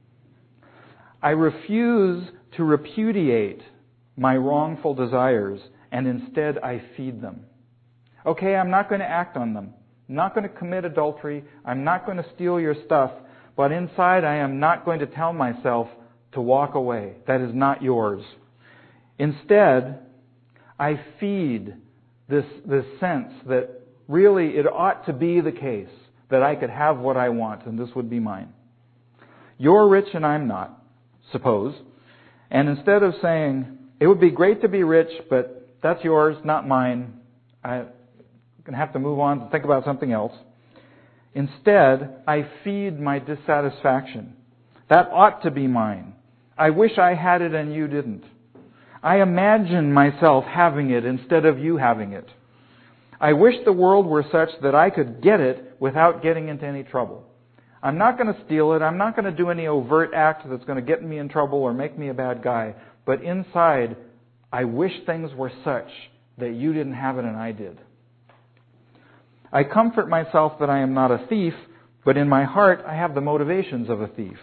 I refuse to repudiate my wrongful desires, and instead I feed them. Okay, I'm not going to act on them. I'm not going to commit adultery. I'm not going to steal your stuff. But inside I am not going to tell myself to walk away. That is not yours. Instead, I feed this sense that really it ought to be the case that I could have what I want and this would be mine. You're rich and I'm not, suppose. And instead of saying, it would be great to be rich, but that's yours, not mine. I'm going to have to move on to think about something else. Instead, I feed my dissatisfaction. That ought to be mine. I wish I had it and you didn't. I imagine myself having it instead of you having it. I wish the world were such that I could get it without getting into any trouble. I'm not going to steal it. I'm not going to do any overt act that's going to get me in trouble or make me a bad guy. But inside, I wish things were such that you didn't have it and I did. I comfort myself that I am not a thief, but in my heart I have the motivations of a thief.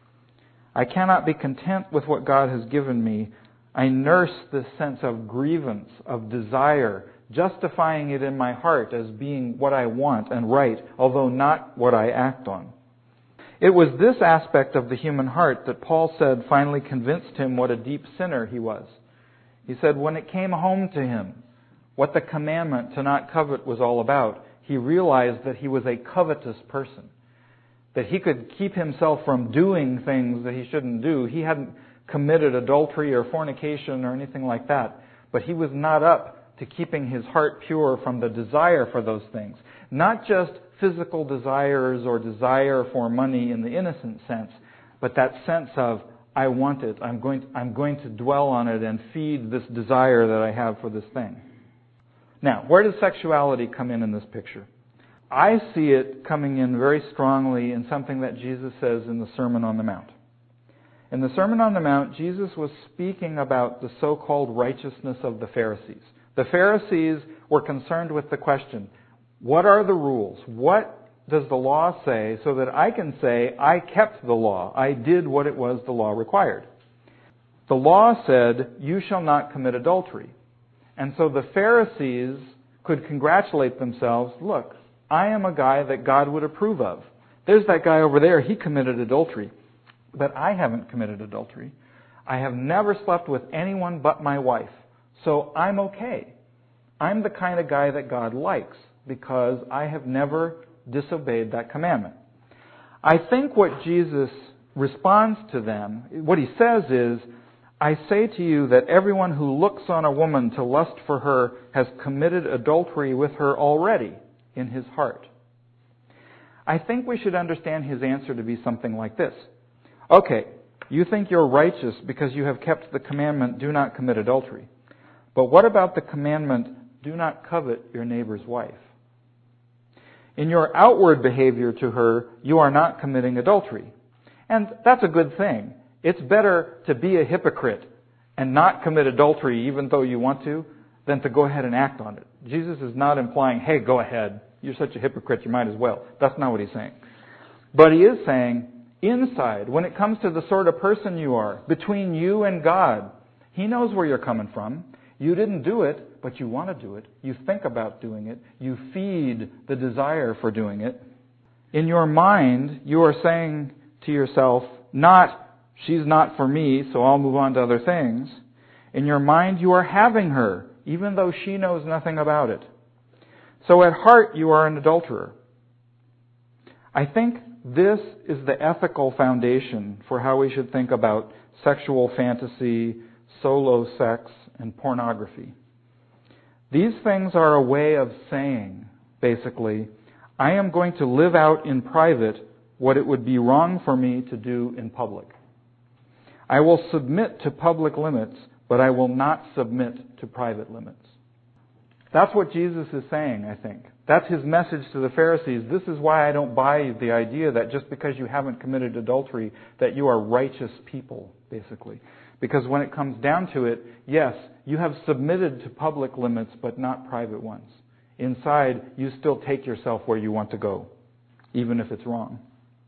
I cannot be content with what God has given me. I nurse this sense of grievance, of desire, justifying it in my heart as being what I want and right, although not what I act on. It was this aspect of the human heart that Paul said finally convinced him what a deep sinner he was. He said when it came home to him, what the commandment to not covet was all about, he realized that he was a covetous person. That he could keep himself from doing things that he shouldn't do. He hadn't committed adultery or fornication or anything like that. But he was not up to keeping his heart pure from the desire for those things. Not just physical desires or desire for money in the innocent sense, but that sense of, I want it, I'm going to dwell on it and feed this desire that I have for this thing. Now, where does sexuality come in this picture? I see it coming in very strongly in something that Jesus says in the Sermon on the Mount. In the Sermon on the Mount, Jesus was speaking about the so-called righteousness of the Pharisees. The Pharisees were concerned with the question, what are the rules? What does the law say so that I can say, I kept the law. I did what it was the law required. The law said, you shall not commit adultery. And so the Pharisees could congratulate themselves, look, I am a guy that God would approve of. There's that guy over there, he committed adultery. But I haven't committed adultery. I have never slept with anyone but my wife. So I'm okay. I'm the kind of guy that God likes because I have never disobeyed that commandment. I think what Jesus responds to them, what he says is, I say to you that everyone who looks on a woman to lust for her has committed adultery with her already in his heart. I think we should understand his answer to be something like this. Okay, you think you're righteous because you have kept the commandment, do not commit adultery. But what about the commandment, do not covet your neighbor's wife? In your outward behavior to her, you are not committing adultery. And that's a good thing. It's better to be a hypocrite and not commit adultery even though you want to, than to go ahead and act on it. Jesus is not implying, hey, go ahead. You're such a hypocrite, you might as well. That's not what he's saying. But he is saying, inside, when it comes to the sort of person you are, between you and God, he knows where you're coming from. You didn't do it, but you want to do it. You think about doing it. You feed the desire for doing it. In your mind, you are saying to yourself, not, she's not for me, so I'll move on to other things. In your mind, you are having her, even though she knows nothing about it. So at heart, you are an adulterer. I think this is the ethical foundation for how we should think about sexual fantasy, solo sex, and pornography. These things are a way of saying, basically, I am going to live out in private what it would be wrong for me to do in public. I will submit to public limits, but I will not submit to private limits. That's what Jesus is saying, I think. That's his message to the Pharisees. This is why I don't buy the idea that just because you haven't committed adultery, that you are righteous people, basically. Because when it comes down to it, yes, you have submitted to public limits, but not private ones. Inside, you still take yourself where you want to go, even if it's wrong.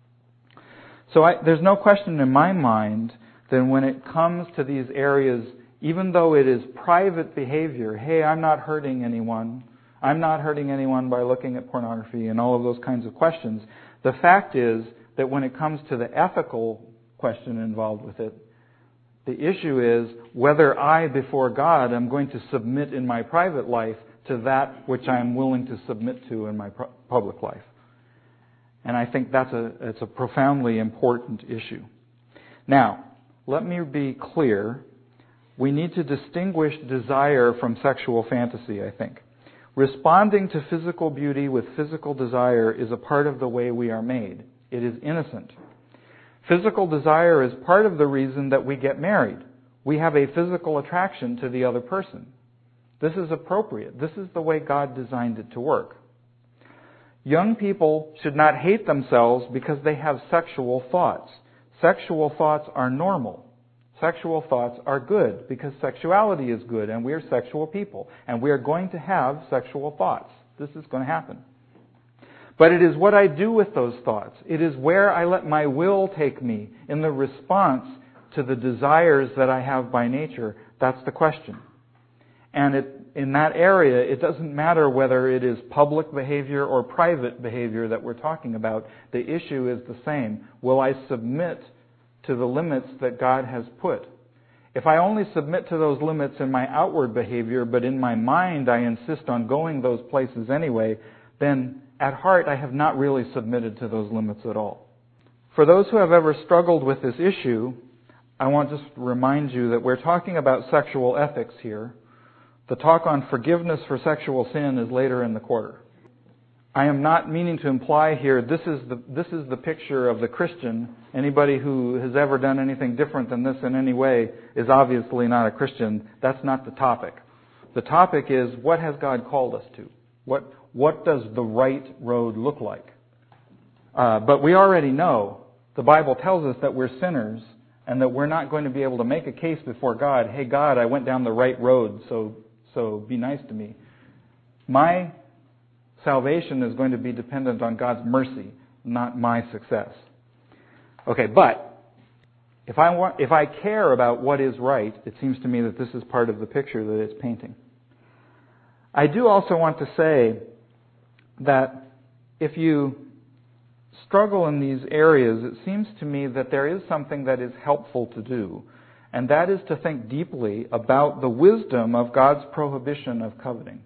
So there's no question in my mind that when it comes to these areas, even though it is private behavior, hey, I'm not hurting anyone by looking at pornography and all of those kinds of questions, the fact is that when it comes to the ethical question involved with it, the issue is whether I, before God, am going to submit in my private life to that which I am willing to submit to in my public life. And I think it's a profoundly important issue. Now, let me be clear. We need to distinguish desire from sexual fantasy, I think. Responding to physical beauty with physical desire is a part of the way we are made. It is innocent. Physical desire is part of the reason that we get married. We have a physical attraction to the other person. This is appropriate. This is the way God designed it to work. Young people should not hate themselves because they have sexual thoughts. Sexual thoughts are normal. Sexual thoughts are good because sexuality is good and we are sexual people and we are going to have sexual thoughts. This is going to happen. But it is what I do with those thoughts. It is where I let my will take me in the response to the desires that I have by nature. That's the question. And in that area, it doesn't matter whether it is public behavior or private behavior that we're talking about. The issue is the same. Will I submit to the limits that God has put? If I only submit to those limits in my outward behavior, but in my mind I insist on going those places anyway, then at heart I have not really submitted to those limits at all. For those who have ever struggled with this issue, I want to just remind you that we're talking about sexual ethics here. The talk on forgiveness for sexual sin is later in the quarter. I am not meaning to imply here this is the picture of the Christian. Anybody who has ever done anything different than this in any way is obviously not a Christian. That's not the topic. The topic is, what has God called us to? What does the right road look like? But we already know, the Bible tells us that we're sinners and that we're not going to be able to make a case before God, hey God, I went down the right road, so be nice to me. My salvation is going to be dependent on God's mercy, not my success. Okay, but if I care about what is right, it seems to me that this is part of the picture that it's painting. I do also want to say that if you struggle in these areas, it seems to me that there is something that is helpful to do, and that is to think deeply about the wisdom of God's prohibition of coveting.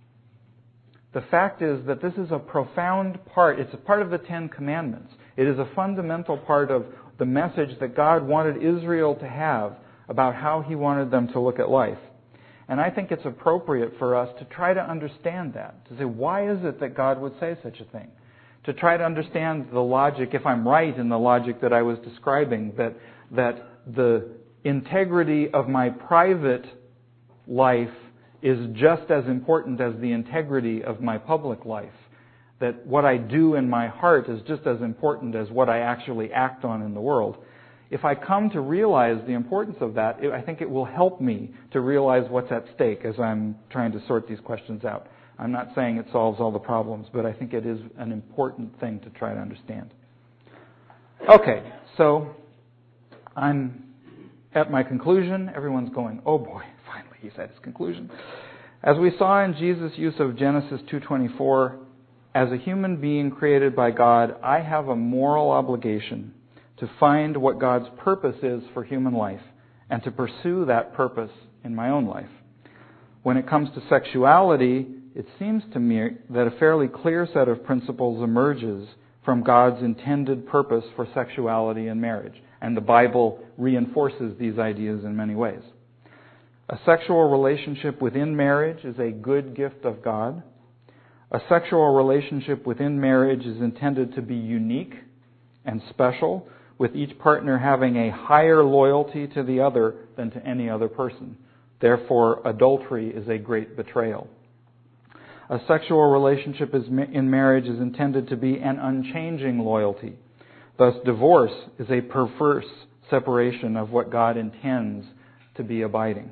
The fact is that this is a profound part. It's a part of the Ten Commandments. It is a fundamental part of the message that God wanted Israel to have about how He wanted them to look at life. And I think it's appropriate for us to try to understand that. To say, why is it that God would say such a thing? To try to understand the logic, if I'm right in the logic that I was describing, that the integrity of my private life is just as important as the integrity of my public life. That what I do in my heart is just as important as what I actually act on in the world. If I come to realize the importance of that, I think it will help me to realize what's at stake as I'm trying to sort these questions out. I'm not saying it solves all the problems, but I think it is an important thing to try to understand. Okay, so I'm at my conclusion. Everyone's going, oh boy, finally he's at his conclusion. As we saw in Jesus' use of Genesis 2:24, as a human being created by God, I have a moral obligation to find what God's purpose is for human life and to pursue that purpose in my own life. When it comes to sexuality, it seems to me that a fairly clear set of principles emerges from God's intended purpose for sexuality and marriage. And the Bible reinforces these ideas in many ways. A sexual relationship within marriage is a good gift of God. A sexual relationship within marriage is intended to be unique and special, with each partner having a higher loyalty to the other than to any other person. Therefore, adultery is a great betrayal. A sexual relationship in marriage is intended to be an unchanging loyalty. Thus, divorce is a perverse separation of what God intends to be abiding.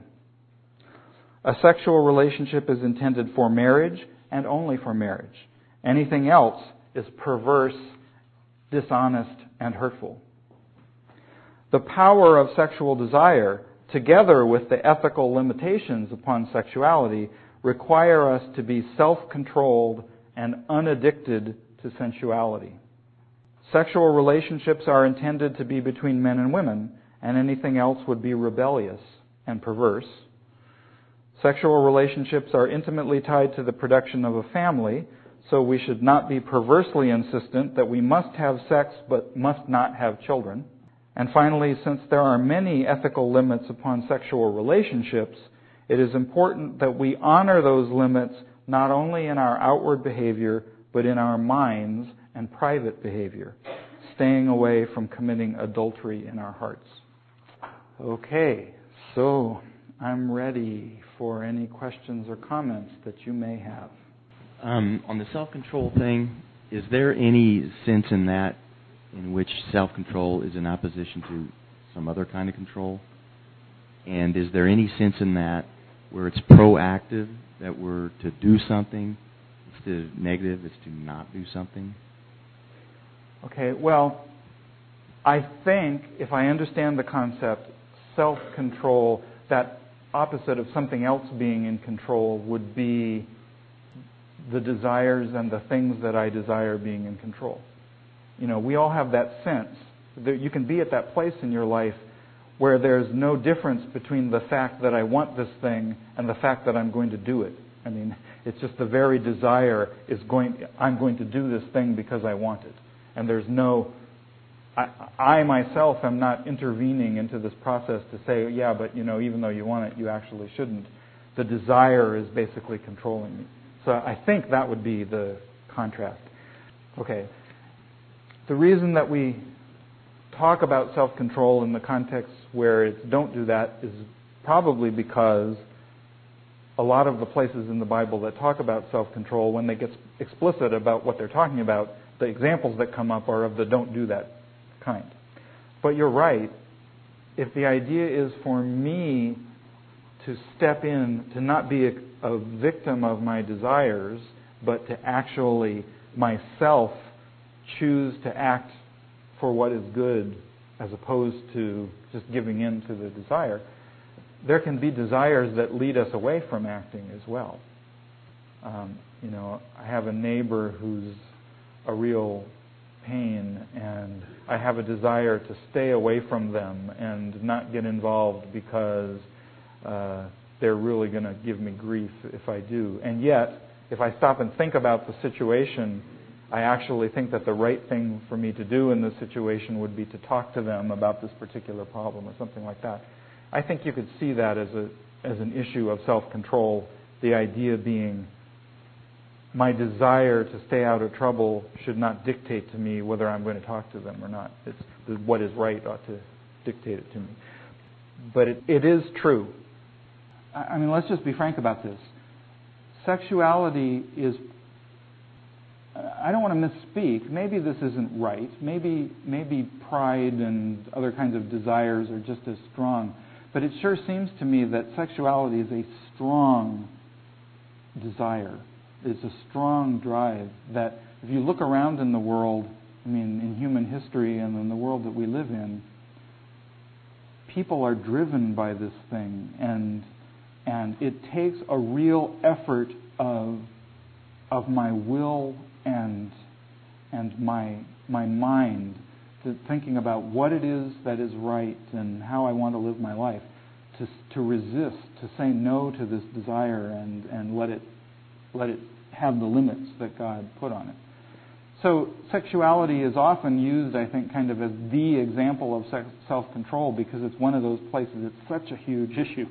A sexual relationship is intended for marriage and only for marriage. Anything else is perverse, dishonest, and hurtful. The power of sexual desire, together with the ethical limitations upon sexuality, require us to be self-controlled and unaddicted to sensuality. Sexual relationships are intended to be between men and women, and anything else would be rebellious and perverse. Sexual relationships are intimately tied to the production of a family, so we should not be perversely insistent that we must have sex but must not have children. And finally, since there are many ethical limits upon sexual relationships, it is important that we honor those limits not only in our outward behavior, but in our minds and private behavior, staying away from committing adultery in our hearts. Okay, so I'm ready for any questions or comments that you may have. On the self-control thing, is there any sense in that in which self-control is in opposition to some other kind of control? And is there any sense in that where it's proactive, that we're to do something, instead of negative, it's to not do something? Okay, well, I think, if I understand the concept, self-control, that opposite of something else being in control would be the desires and the things that I desire being in control. You know, we all have that sense that you can be at that place in your life where there's no difference between the fact that I want this thing and the fact that I'm going to do it. I mean, it's just the very desire I'm going to do this thing because I want it. And there's no, I myself am not intervening into this process to say, yeah, but you know, even though you want it, you actually shouldn't. The desire is basically controlling me. So I think that would be the contrast. Okay. The reason that we talk about self-control in the context where it's don't do that is probably because a lot of the places in the Bible that talk about self-control, when they get explicit about what they're talking about, the examples that come up are of the don't do that kind. But you're right. If the idea is for me to step in, to not be a victim of my desires, but to actually myself choose to act for what is good as opposed to just giving in to the desire, there can be desires that lead us away from acting as well. I have a neighbor who's a real pain, and I have a desire to stay away from them and not get involved because they're really going to give me grief if I do. And yet, if I stop and think about the situation, I actually think that the right thing for me to do in this situation would be to talk to them about this particular problem or something like that. I think you could see that as an issue of self-control, the idea being my desire to stay out of trouble should not dictate to me whether I'm going to talk to them or not. It's what is right ought to dictate it to me. But it is true. I mean, let's just be frank about this. Sexuality is, I don't want to misspeak. Maybe this isn't right. Maybe pride and other kinds of desires are just as strong. But it sure seems to me that sexuality is a strong desire. It's a strong drive that if you look around in the world, I mean, in human history and in the world that we live in, people are driven by this thing, and it takes a real effort of my will and my mind to thinking about what it is that is right and how I want to live my life, to resist, to say no to this desire and let it have the limits that God put on it. So sexuality is often used, I think, kind of as the example of self-control because it's one of those places. It's such a huge issue.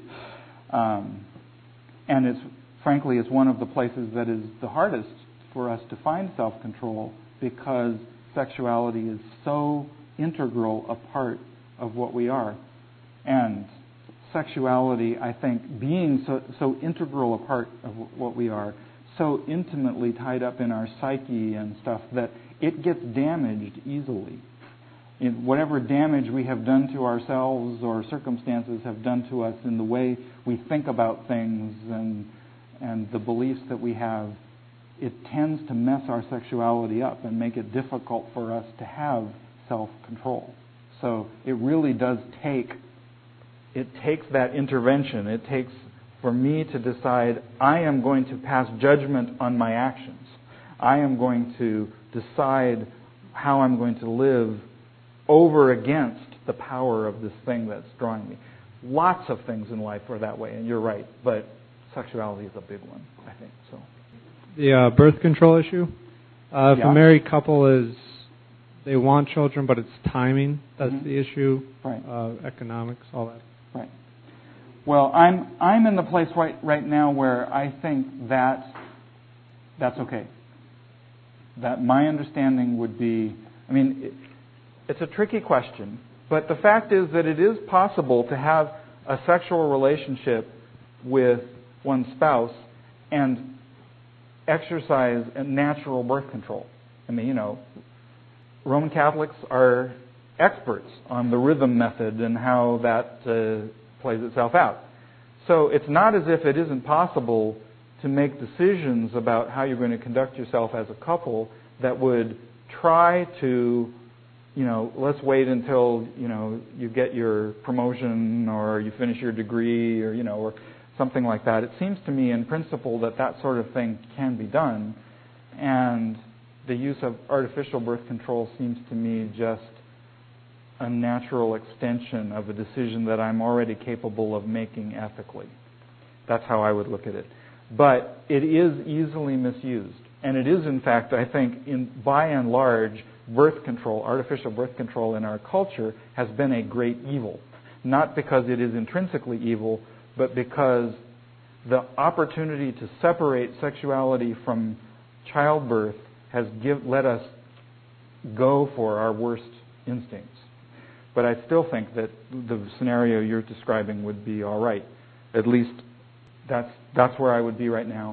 And it's one of the places that is the hardest for us to find self-control because sexuality is so integral a part of what we are. And sexuality, I think, being so integral a part of what we are, so intimately tied up in our psyche and stuff that it gets damaged easily. Whatever damage we have done to ourselves or circumstances have done to us in the way we think about things and the beliefs that we have, it tends to mess our sexuality up and make it difficult for us to have self-control. So it really does take that intervention. It takes for me to decide I am going to pass judgment on my actions. I am going to decide how I'm going to live over against the power of this thing that's drawing me. Lots of things in life are that way, and you're right, but sexuality is a big one, I think. So the birth control issue. If Yeah. a married couple they want children, but it's timing. That's Mhm. the issue. Right. Economics, all that. Right. Well, I'm in the place right now where I think that's okay. That my understanding would be, I mean, it's a tricky question, but the fact is that it is possible to have a sexual relationship with one's spouse and exercise a natural birth control. I mean, Roman Catholics are experts on the rhythm method and how that plays itself out. So it's not as if it isn't possible to make decisions about how you're going to conduct yourself as a couple that would try to, let's wait until, you get your promotion or you finish your degree or something like that. It seems to me in principle that sort of thing can be done, and the use of artificial birth control seems to me just a natural extension of a decision that I'm already capable of making ethically. That's how I would look at it. But it is easily misused. And it is, in fact, I think, by and large, birth control, artificial birth control in our culture has been a great evil. Not because it is intrinsically evil, but because the opportunity to separate sexuality from childbirth has let us go for our worst instincts. But I still think that the scenario you're describing would be all right. At least that's where I would be right now.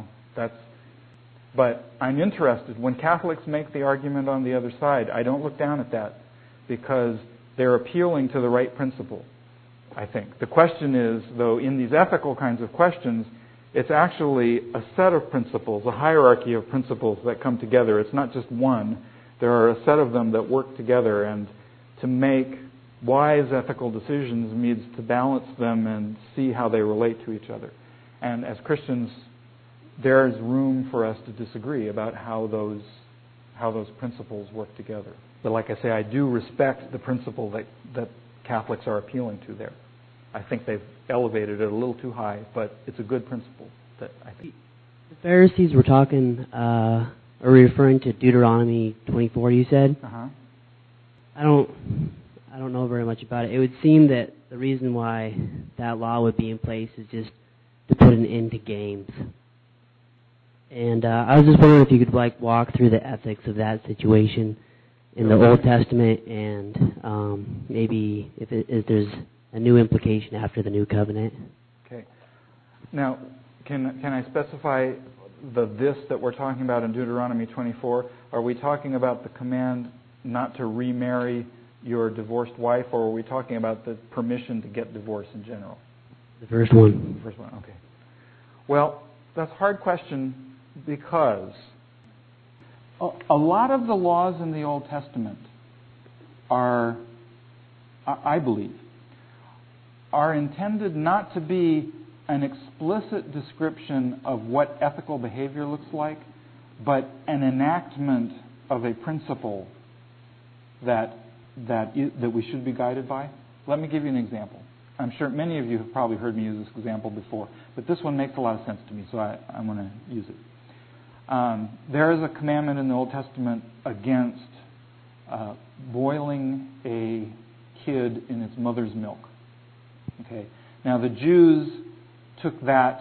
But I'm interested. When Catholics make the argument on the other side, I don't look down at that because they're appealing to the right principle, I think. The question is, though, in these ethical kinds of questions, it's actually a set of principles, a hierarchy of principles that come together. It's not just one. There are a set of them that work together, and to make wise ethical decisions means to balance them and see how they relate to each other. And as Christians, there's room for us to disagree about how those principles work together. But like I say, I do respect the principle that Catholics are appealing to there. I think they've elevated it a little too high, but it's a good principle that I think. The Pharisees were talking, are referring to Deuteronomy 24, you said? Uh-huh. I don't know very much about it. It would seem that the reason why that law would be in place is just to put an end to games. And I was just wondering if you could walk through the ethics of that situation in the Old Testament, and maybe if there's a new implication after the New Covenant. Okay. Now, can I specify this that we're talking about in Deuteronomy 24? Are we talking about the command not to remarry your divorced wife, or are we talking about the permission to get divorced in general? The first one. The first one, okay. Well, that's a hard question because a lot of the laws in the Old Testament are, I believe, are intended not to be an explicit description of what ethical behavior looks like, but an enactment of a principle that we should be guided by. Let me give you an example. I'm sure many of you have probably heard me use this example before, but this one makes a lot of sense to me, so I'm going to use it. There is a commandment in the Old Testament against boiling a kid in its mother's milk. Okay. Now the Jews took that,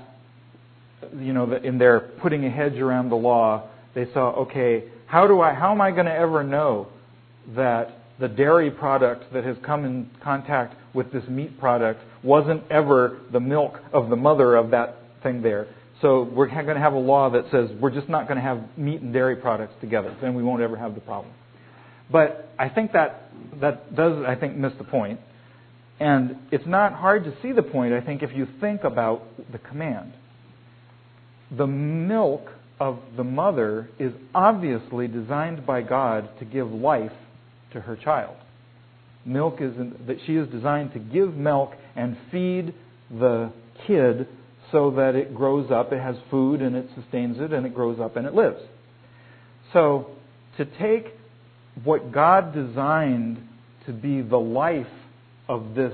in their putting a hedge around the law, they saw, okay, how am I going to ever know that the dairy product that has come in contact with this meat product wasn't ever the milk of the mother of that thing there? So we're going to have a law that says we're just not going to have meat and dairy products together. Then we won't ever have the problem. But I think that does, miss the point. And it's not hard to see the point, I think, if you think about the command. The milk of the mother is obviously designed by God to give life to her child. that she is designed to give milk and feed the kid so that it grows up, it has food and it sustains it and it grows up and it lives. So to take what God designed to be the life of this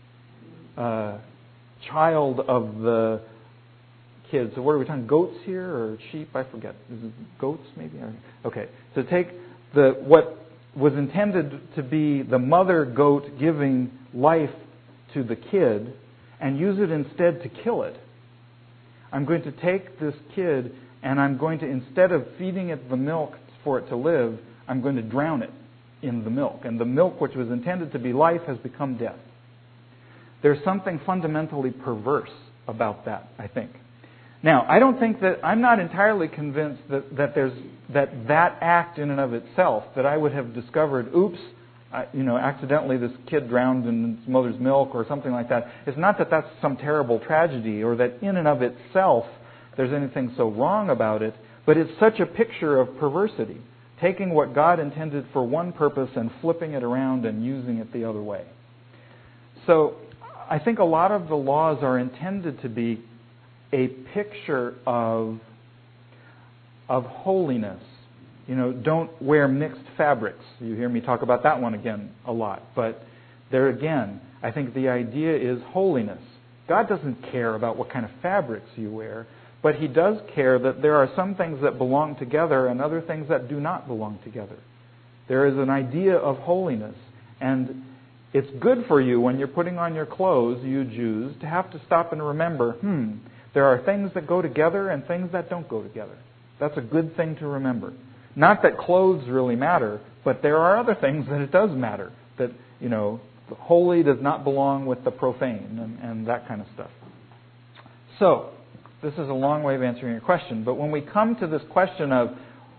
child of the kid. So what are we talking, goats here or sheep? I forget. Is it goats maybe? Okay. So take what was intended to be the mother goat giving life to the kid and use it instead to kill it. I'm going to take this kid and I'm going to, instead of feeding it the milk for it to live, I'm going to drown it in the milk. And the milk which was intended to be life has become death. There's something fundamentally perverse about that, I think. Now, I'm not entirely convinced that act in and of itself, that I would have discovered, accidentally this kid drowned in his mother's milk or something like that. It's not that that's some terrible tragedy or that in and of itself there's anything so wrong about it, but it's such a picture of perversity, taking what God intended for one purpose and flipping it around and using it the other way. So I think a lot of the laws are intended to be a picture of holiness. Don't wear mixed fabrics. You hear me talk about that one again a lot. But there again, I think the idea is holiness. God doesn't care about what kind of fabrics you wear, but He does care that there are some things that belong together and other things that do not belong together. There is an idea of holiness. And it's good for you when you're putting on your clothes, you Jews, to have to stop and remember, there are things that go together and things that don't go together. That's a good thing to remember. Not that clothes really matter, but there are other things that it does matter. That, the holy does not belong with the profane and that kind of stuff. So, this is a long way of answering your question. But when we come to this question of,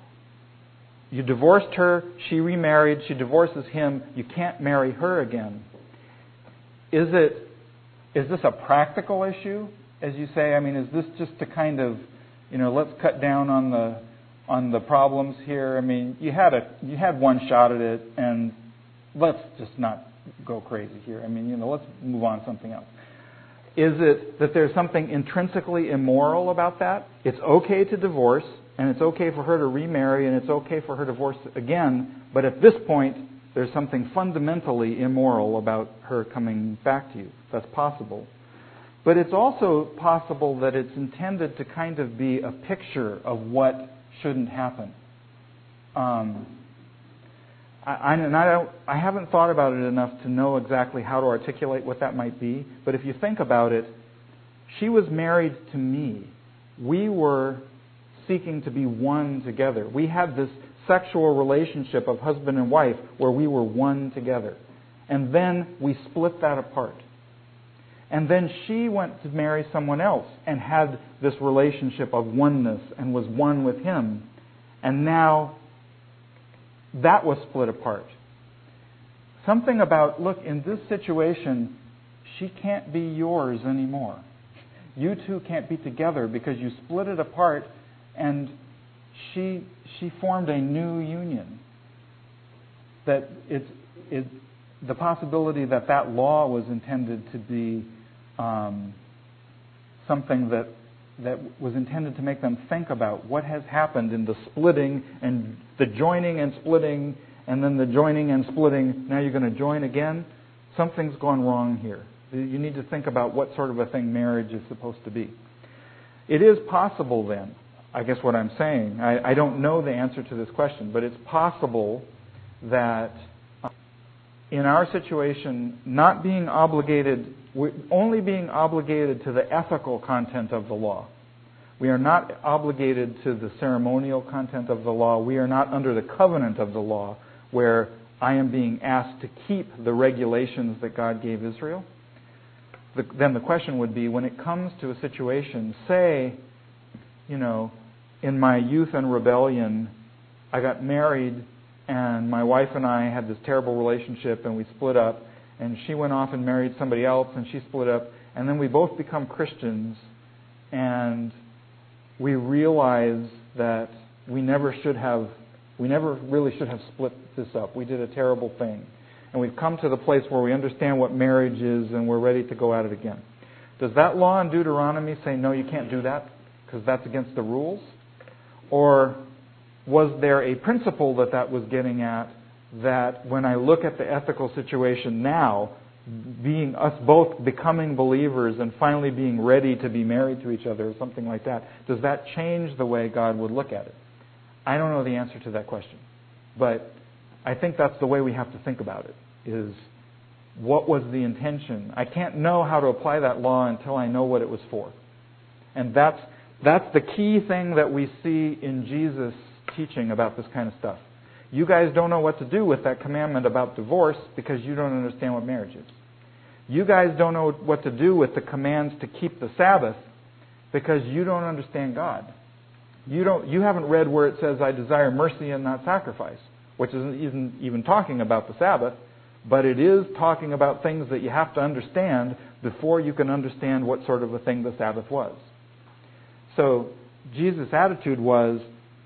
you divorced her, she remarried, she divorces him, you can't marry her again. Is this a practical issue, as you say? I mean, is this just to kind of, let's cut down on the problems here? I mean, you had one shot at it, and let's just not go crazy here. I mean, let's move on to something else. Is it that there's something intrinsically immoral about that? It's okay to divorce, and it's okay for her to remarry, and it's okay for her to divorce again, but at this point, there's something fundamentally immoral about her coming back to you. That's possible. But it's also possible that it's intended to kind of be a picture of what shouldn't happen. I haven't thought about it enough to know exactly how to articulate what that might be. But if you think about it, she was married to me. We were seeking to be one together. We had this sexual relationship of husband and wife where we were one together. And then we split that apart. And then she went to marry someone else and had this relationship of oneness and was one with him. And now that was split apart. Something about, look, in this situation, she can't be yours anymore. You two can't be together because you split it apart, and she formed a new union. That the possibility that law was intended to be something that was intended to make them think about what has happened in the splitting and the joining and splitting, and then the joining and splitting. Now you're going to join again. Something's gone wrong here. You need to think about what sort of a thing marriage is supposed to be. It is possible then, I guess what I'm saying, I don't know the answer to this question, but it's possible that in our situation, not being obligated, we're only being obligated to the ethical content of the law. We are not obligated to the ceremonial content of the law. We are not under the covenant of the law, where I am being asked to keep the regulations that God gave Israel. Then the question would be, when it comes to a situation, say, in my youth and rebellion, I got married and my wife and I had this terrible relationship and we split up, and she went off and married somebody else and she split up, and then we both become Christians, and we realize that we never really should have split this up. We did a terrible thing. and we've come to the place where we understand what marriage is and we're ready to go at it again. Does that law in Deuteronomy say, no, you can't do that because that's against the rules? Or was there a principle that was getting at, that when I look at the ethical situation now, being us both becoming believers and finally being ready to be married to each other or something like that, does that change the way God would look at it? I don't know the answer to that question. But I think that's the way we have to think about it, is what was the intention? I can't know how to apply that law until I know what it was for. And that's the key thing that we see in Jesus' teaching about this kind of stuff. You guys don't know what to do with that commandment about divorce because you don't understand what marriage is. You guys don't know what to do with the commands to keep the Sabbath because you don't understand God. You haven't read where it says, I desire mercy and not sacrifice, which isn't even talking about the Sabbath, but it is talking about things that you have to understand before you can understand what sort of a thing the Sabbath was. So Jesus' attitude was,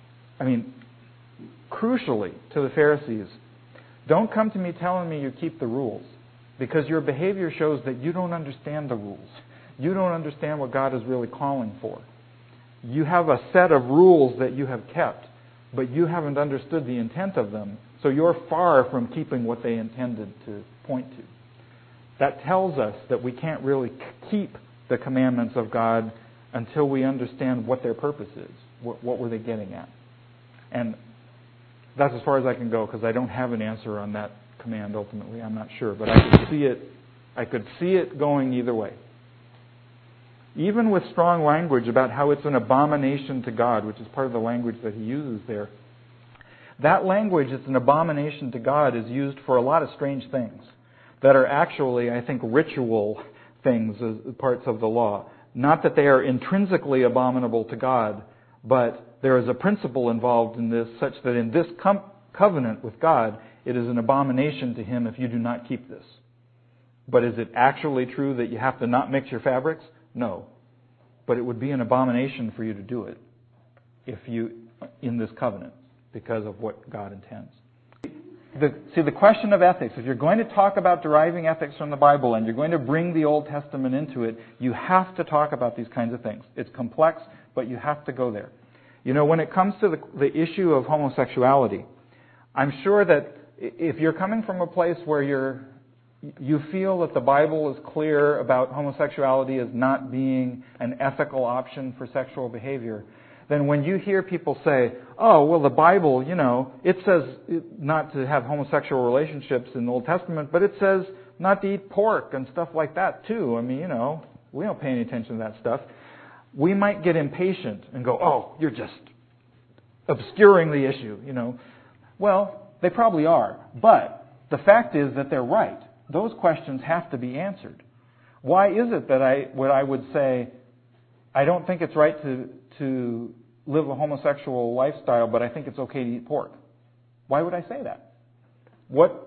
crucially to the Pharisees, don't come to me telling me you keep the rules, because your behavior shows that you don't understand the rules. You don't understand what God is really calling for. You have a set of rules that you have kept, but you haven't understood the intent of them, so you're far from keeping what they intended to point to. That tells us that we can't really keep the commandments of God until we understand what their purpose is. What were they getting at? And that's as far as I can go, because I don't have an answer on that command ultimately. I'm not sure, but I could see it going either way. Even with strong language about how it's an abomination to God, which is part of the language that he uses there, that language, it's an abomination to God, is used for a lot of strange things that are actually, I think, ritual things as parts of the law. Not that they are intrinsically abominable to God, but there is a principle involved in this such that in this covenant with God, it is an abomination to Him if you do not keep this. But is it actually true that you have to not mix your fabrics? No. But it would be an abomination for you to do it in this covenant, because of what God intends. The question of ethics, if you're going to talk about deriving ethics from the Bible and you're going to bring the Old Testament into it, you have to talk about these kinds of things. It's complex, but you have to go there. When it comes to the issue of homosexuality, I'm sure that if you're coming from a place where you feel that the Bible is clear about homosexuality as not being an ethical option for sexual behavior, then when you hear people say, oh, well, the Bible, it says not to have homosexual relationships in the Old Testament, but it says not to eat pork and stuff like that too. We don't pay any attention to that stuff. We might get impatient and go, oh, you're just obscuring the issue, Well, they probably are. But the fact is that they're right. Those questions have to be answered. Why is it that I would say, I don't think it's right to live a homosexual lifestyle, but I think it's okay to eat pork? Why would I say that? What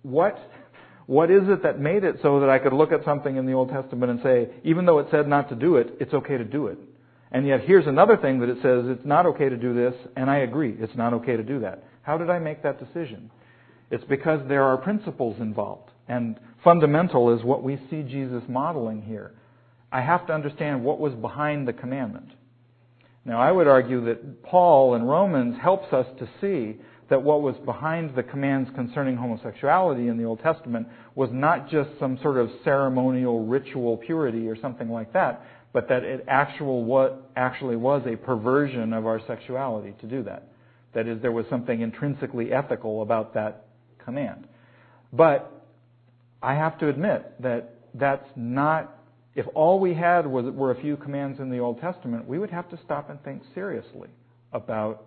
is it that made it so that I could look at something in the Old Testament and say, even though it said not to do it, it's okay to do it? And yet here's another thing that it says, it's not okay to do this, and I agree, it's not okay to do that. How did I make that decision? It's because there are principles involved. And fundamental is what we see Jesus modeling here. I have to understand what was behind the commandment. Now, I would argue that Paul in Romans helps us to see that what was behind the commands concerning homosexuality in the Old Testament was not just some sort of ceremonial ritual purity or something like that, but that it actually was a perversion of our sexuality to do that. That is, there was something intrinsically ethical about that command. But I have to admit that that's not... If all we had were a few commands in the Old Testament, we would have to stop and think seriously about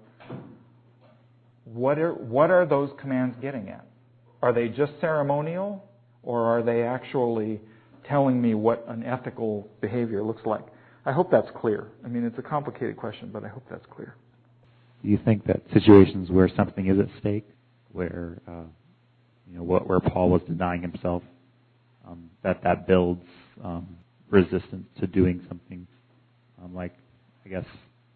what are those commands getting at? Are they just ceremonial, or are they actually telling me what an ethical behavior looks like? I hope that's clear. It's a complicated question, but I hope that's clear. Do you think that situations where something is at stake, where where Paul was denying himself, that builds resistance to doing something, like, I guess,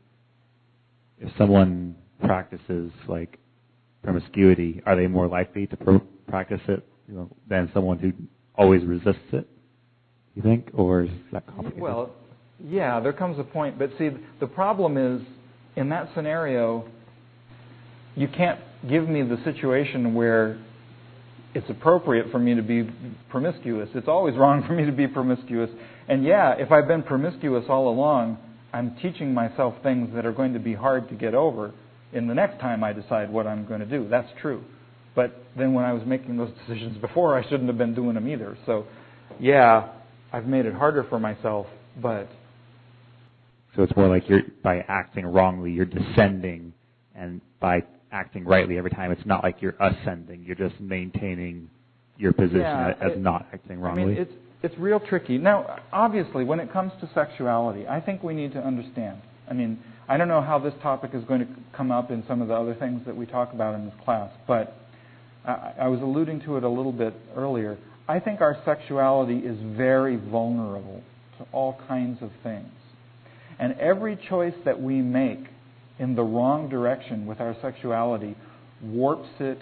if someone practices like promiscuity, are they more likely to practice it than someone who always resists it, you think? Or is that complicated? Well, yeah, there comes a point. But see, the problem is, in that scenario, you can't give me the situation where it's appropriate for me to be promiscuous. It's always wrong for me to be promiscuous. And yeah, if I've been promiscuous all along, I'm teaching myself things that are going to be hard to get over in the next time I decide what I'm going to do. That's true. But then when I was making those decisions before, I shouldn't have been doing them either. So, yeah, I've made it harder for myself, but... So it's more like by acting wrongly, you're descending, and by acting rightly every time, it's not like you're ascending. You're just maintaining your position as not acting wrongly. I mean, it's real tricky. Now, obviously, when it comes to sexuality, I think we need to understand. I mean, I don't know how this topic is going to come up in some of the other things that we talk about in this class, but I was alluding to it a little bit earlier. I think our sexuality is very vulnerable to all kinds of things. And every choice that we make in the wrong direction with our sexuality warps it,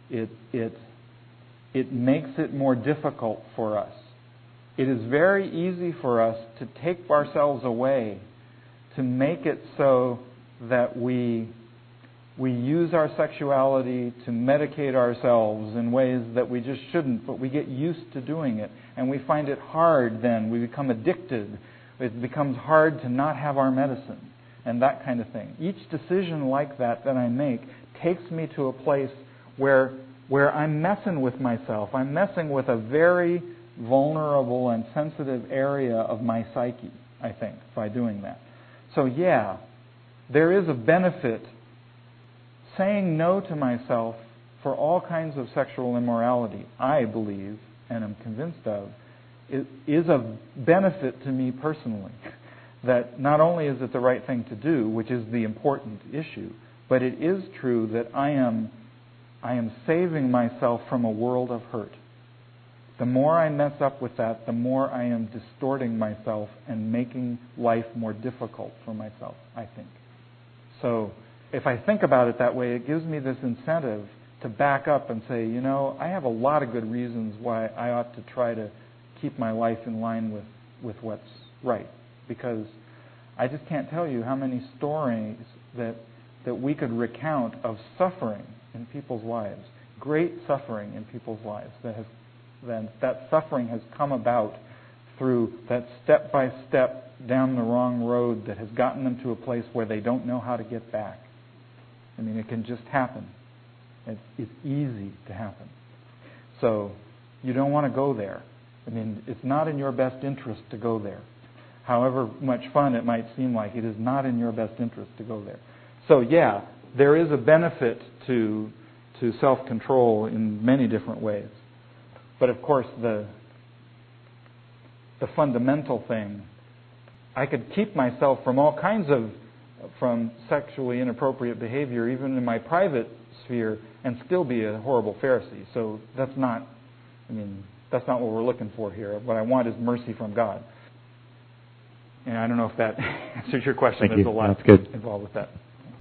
it makes it more difficult for us. It is very easy for us to take ourselves away, to make it so that we use our sexuality to medicate ourselves in ways that we just shouldn't, but we get used to doing it. And we find it hard then. We become addicted. It becomes hard to not have our medicine and that kind of thing. Each decision like that I make takes me to a place where I'm messing with myself. I'm messing with a very vulnerable and sensitive area of my psyche, I think, by doing that. So yeah, there is a benefit. Saying no to myself for all kinds of sexual immorality, I believe, and am convinced of, is a benefit to me personally. That not only is it the right thing to do, which is the important issue, but it is true that I am saving myself from a world of hurt. The more I mess up with that, the more I am distorting myself and making life more difficult for myself, I think. So, if I think about it that way, it gives me this incentive to back up and say, I have a lot of good reasons why I ought to try to keep my life in line with what's right. Because I just can't tell you how many stories that we could recount of suffering in people's lives, great suffering in people's lives, that suffering has come about through that step-by-step down the wrong road that has gotten them to a place where they don't know how to get back. I mean, it can just happen. It's easy to happen. So you don't want to go there. I mean, it's not in your best interest to go there. However much fun it might seem like, it is not in your best interest to go there. So yeah, there is a benefit to self-control in many different ways. But of course, the fundamental thing, I could keep myself from all kinds from sexually inappropriate behavior, even in my private sphere, and still be a horrible Pharisee. So that's not what we're looking for here. What I want is mercy from God. And I don't know if that answers your question. Thank you. There's a lot That's good. involved with that.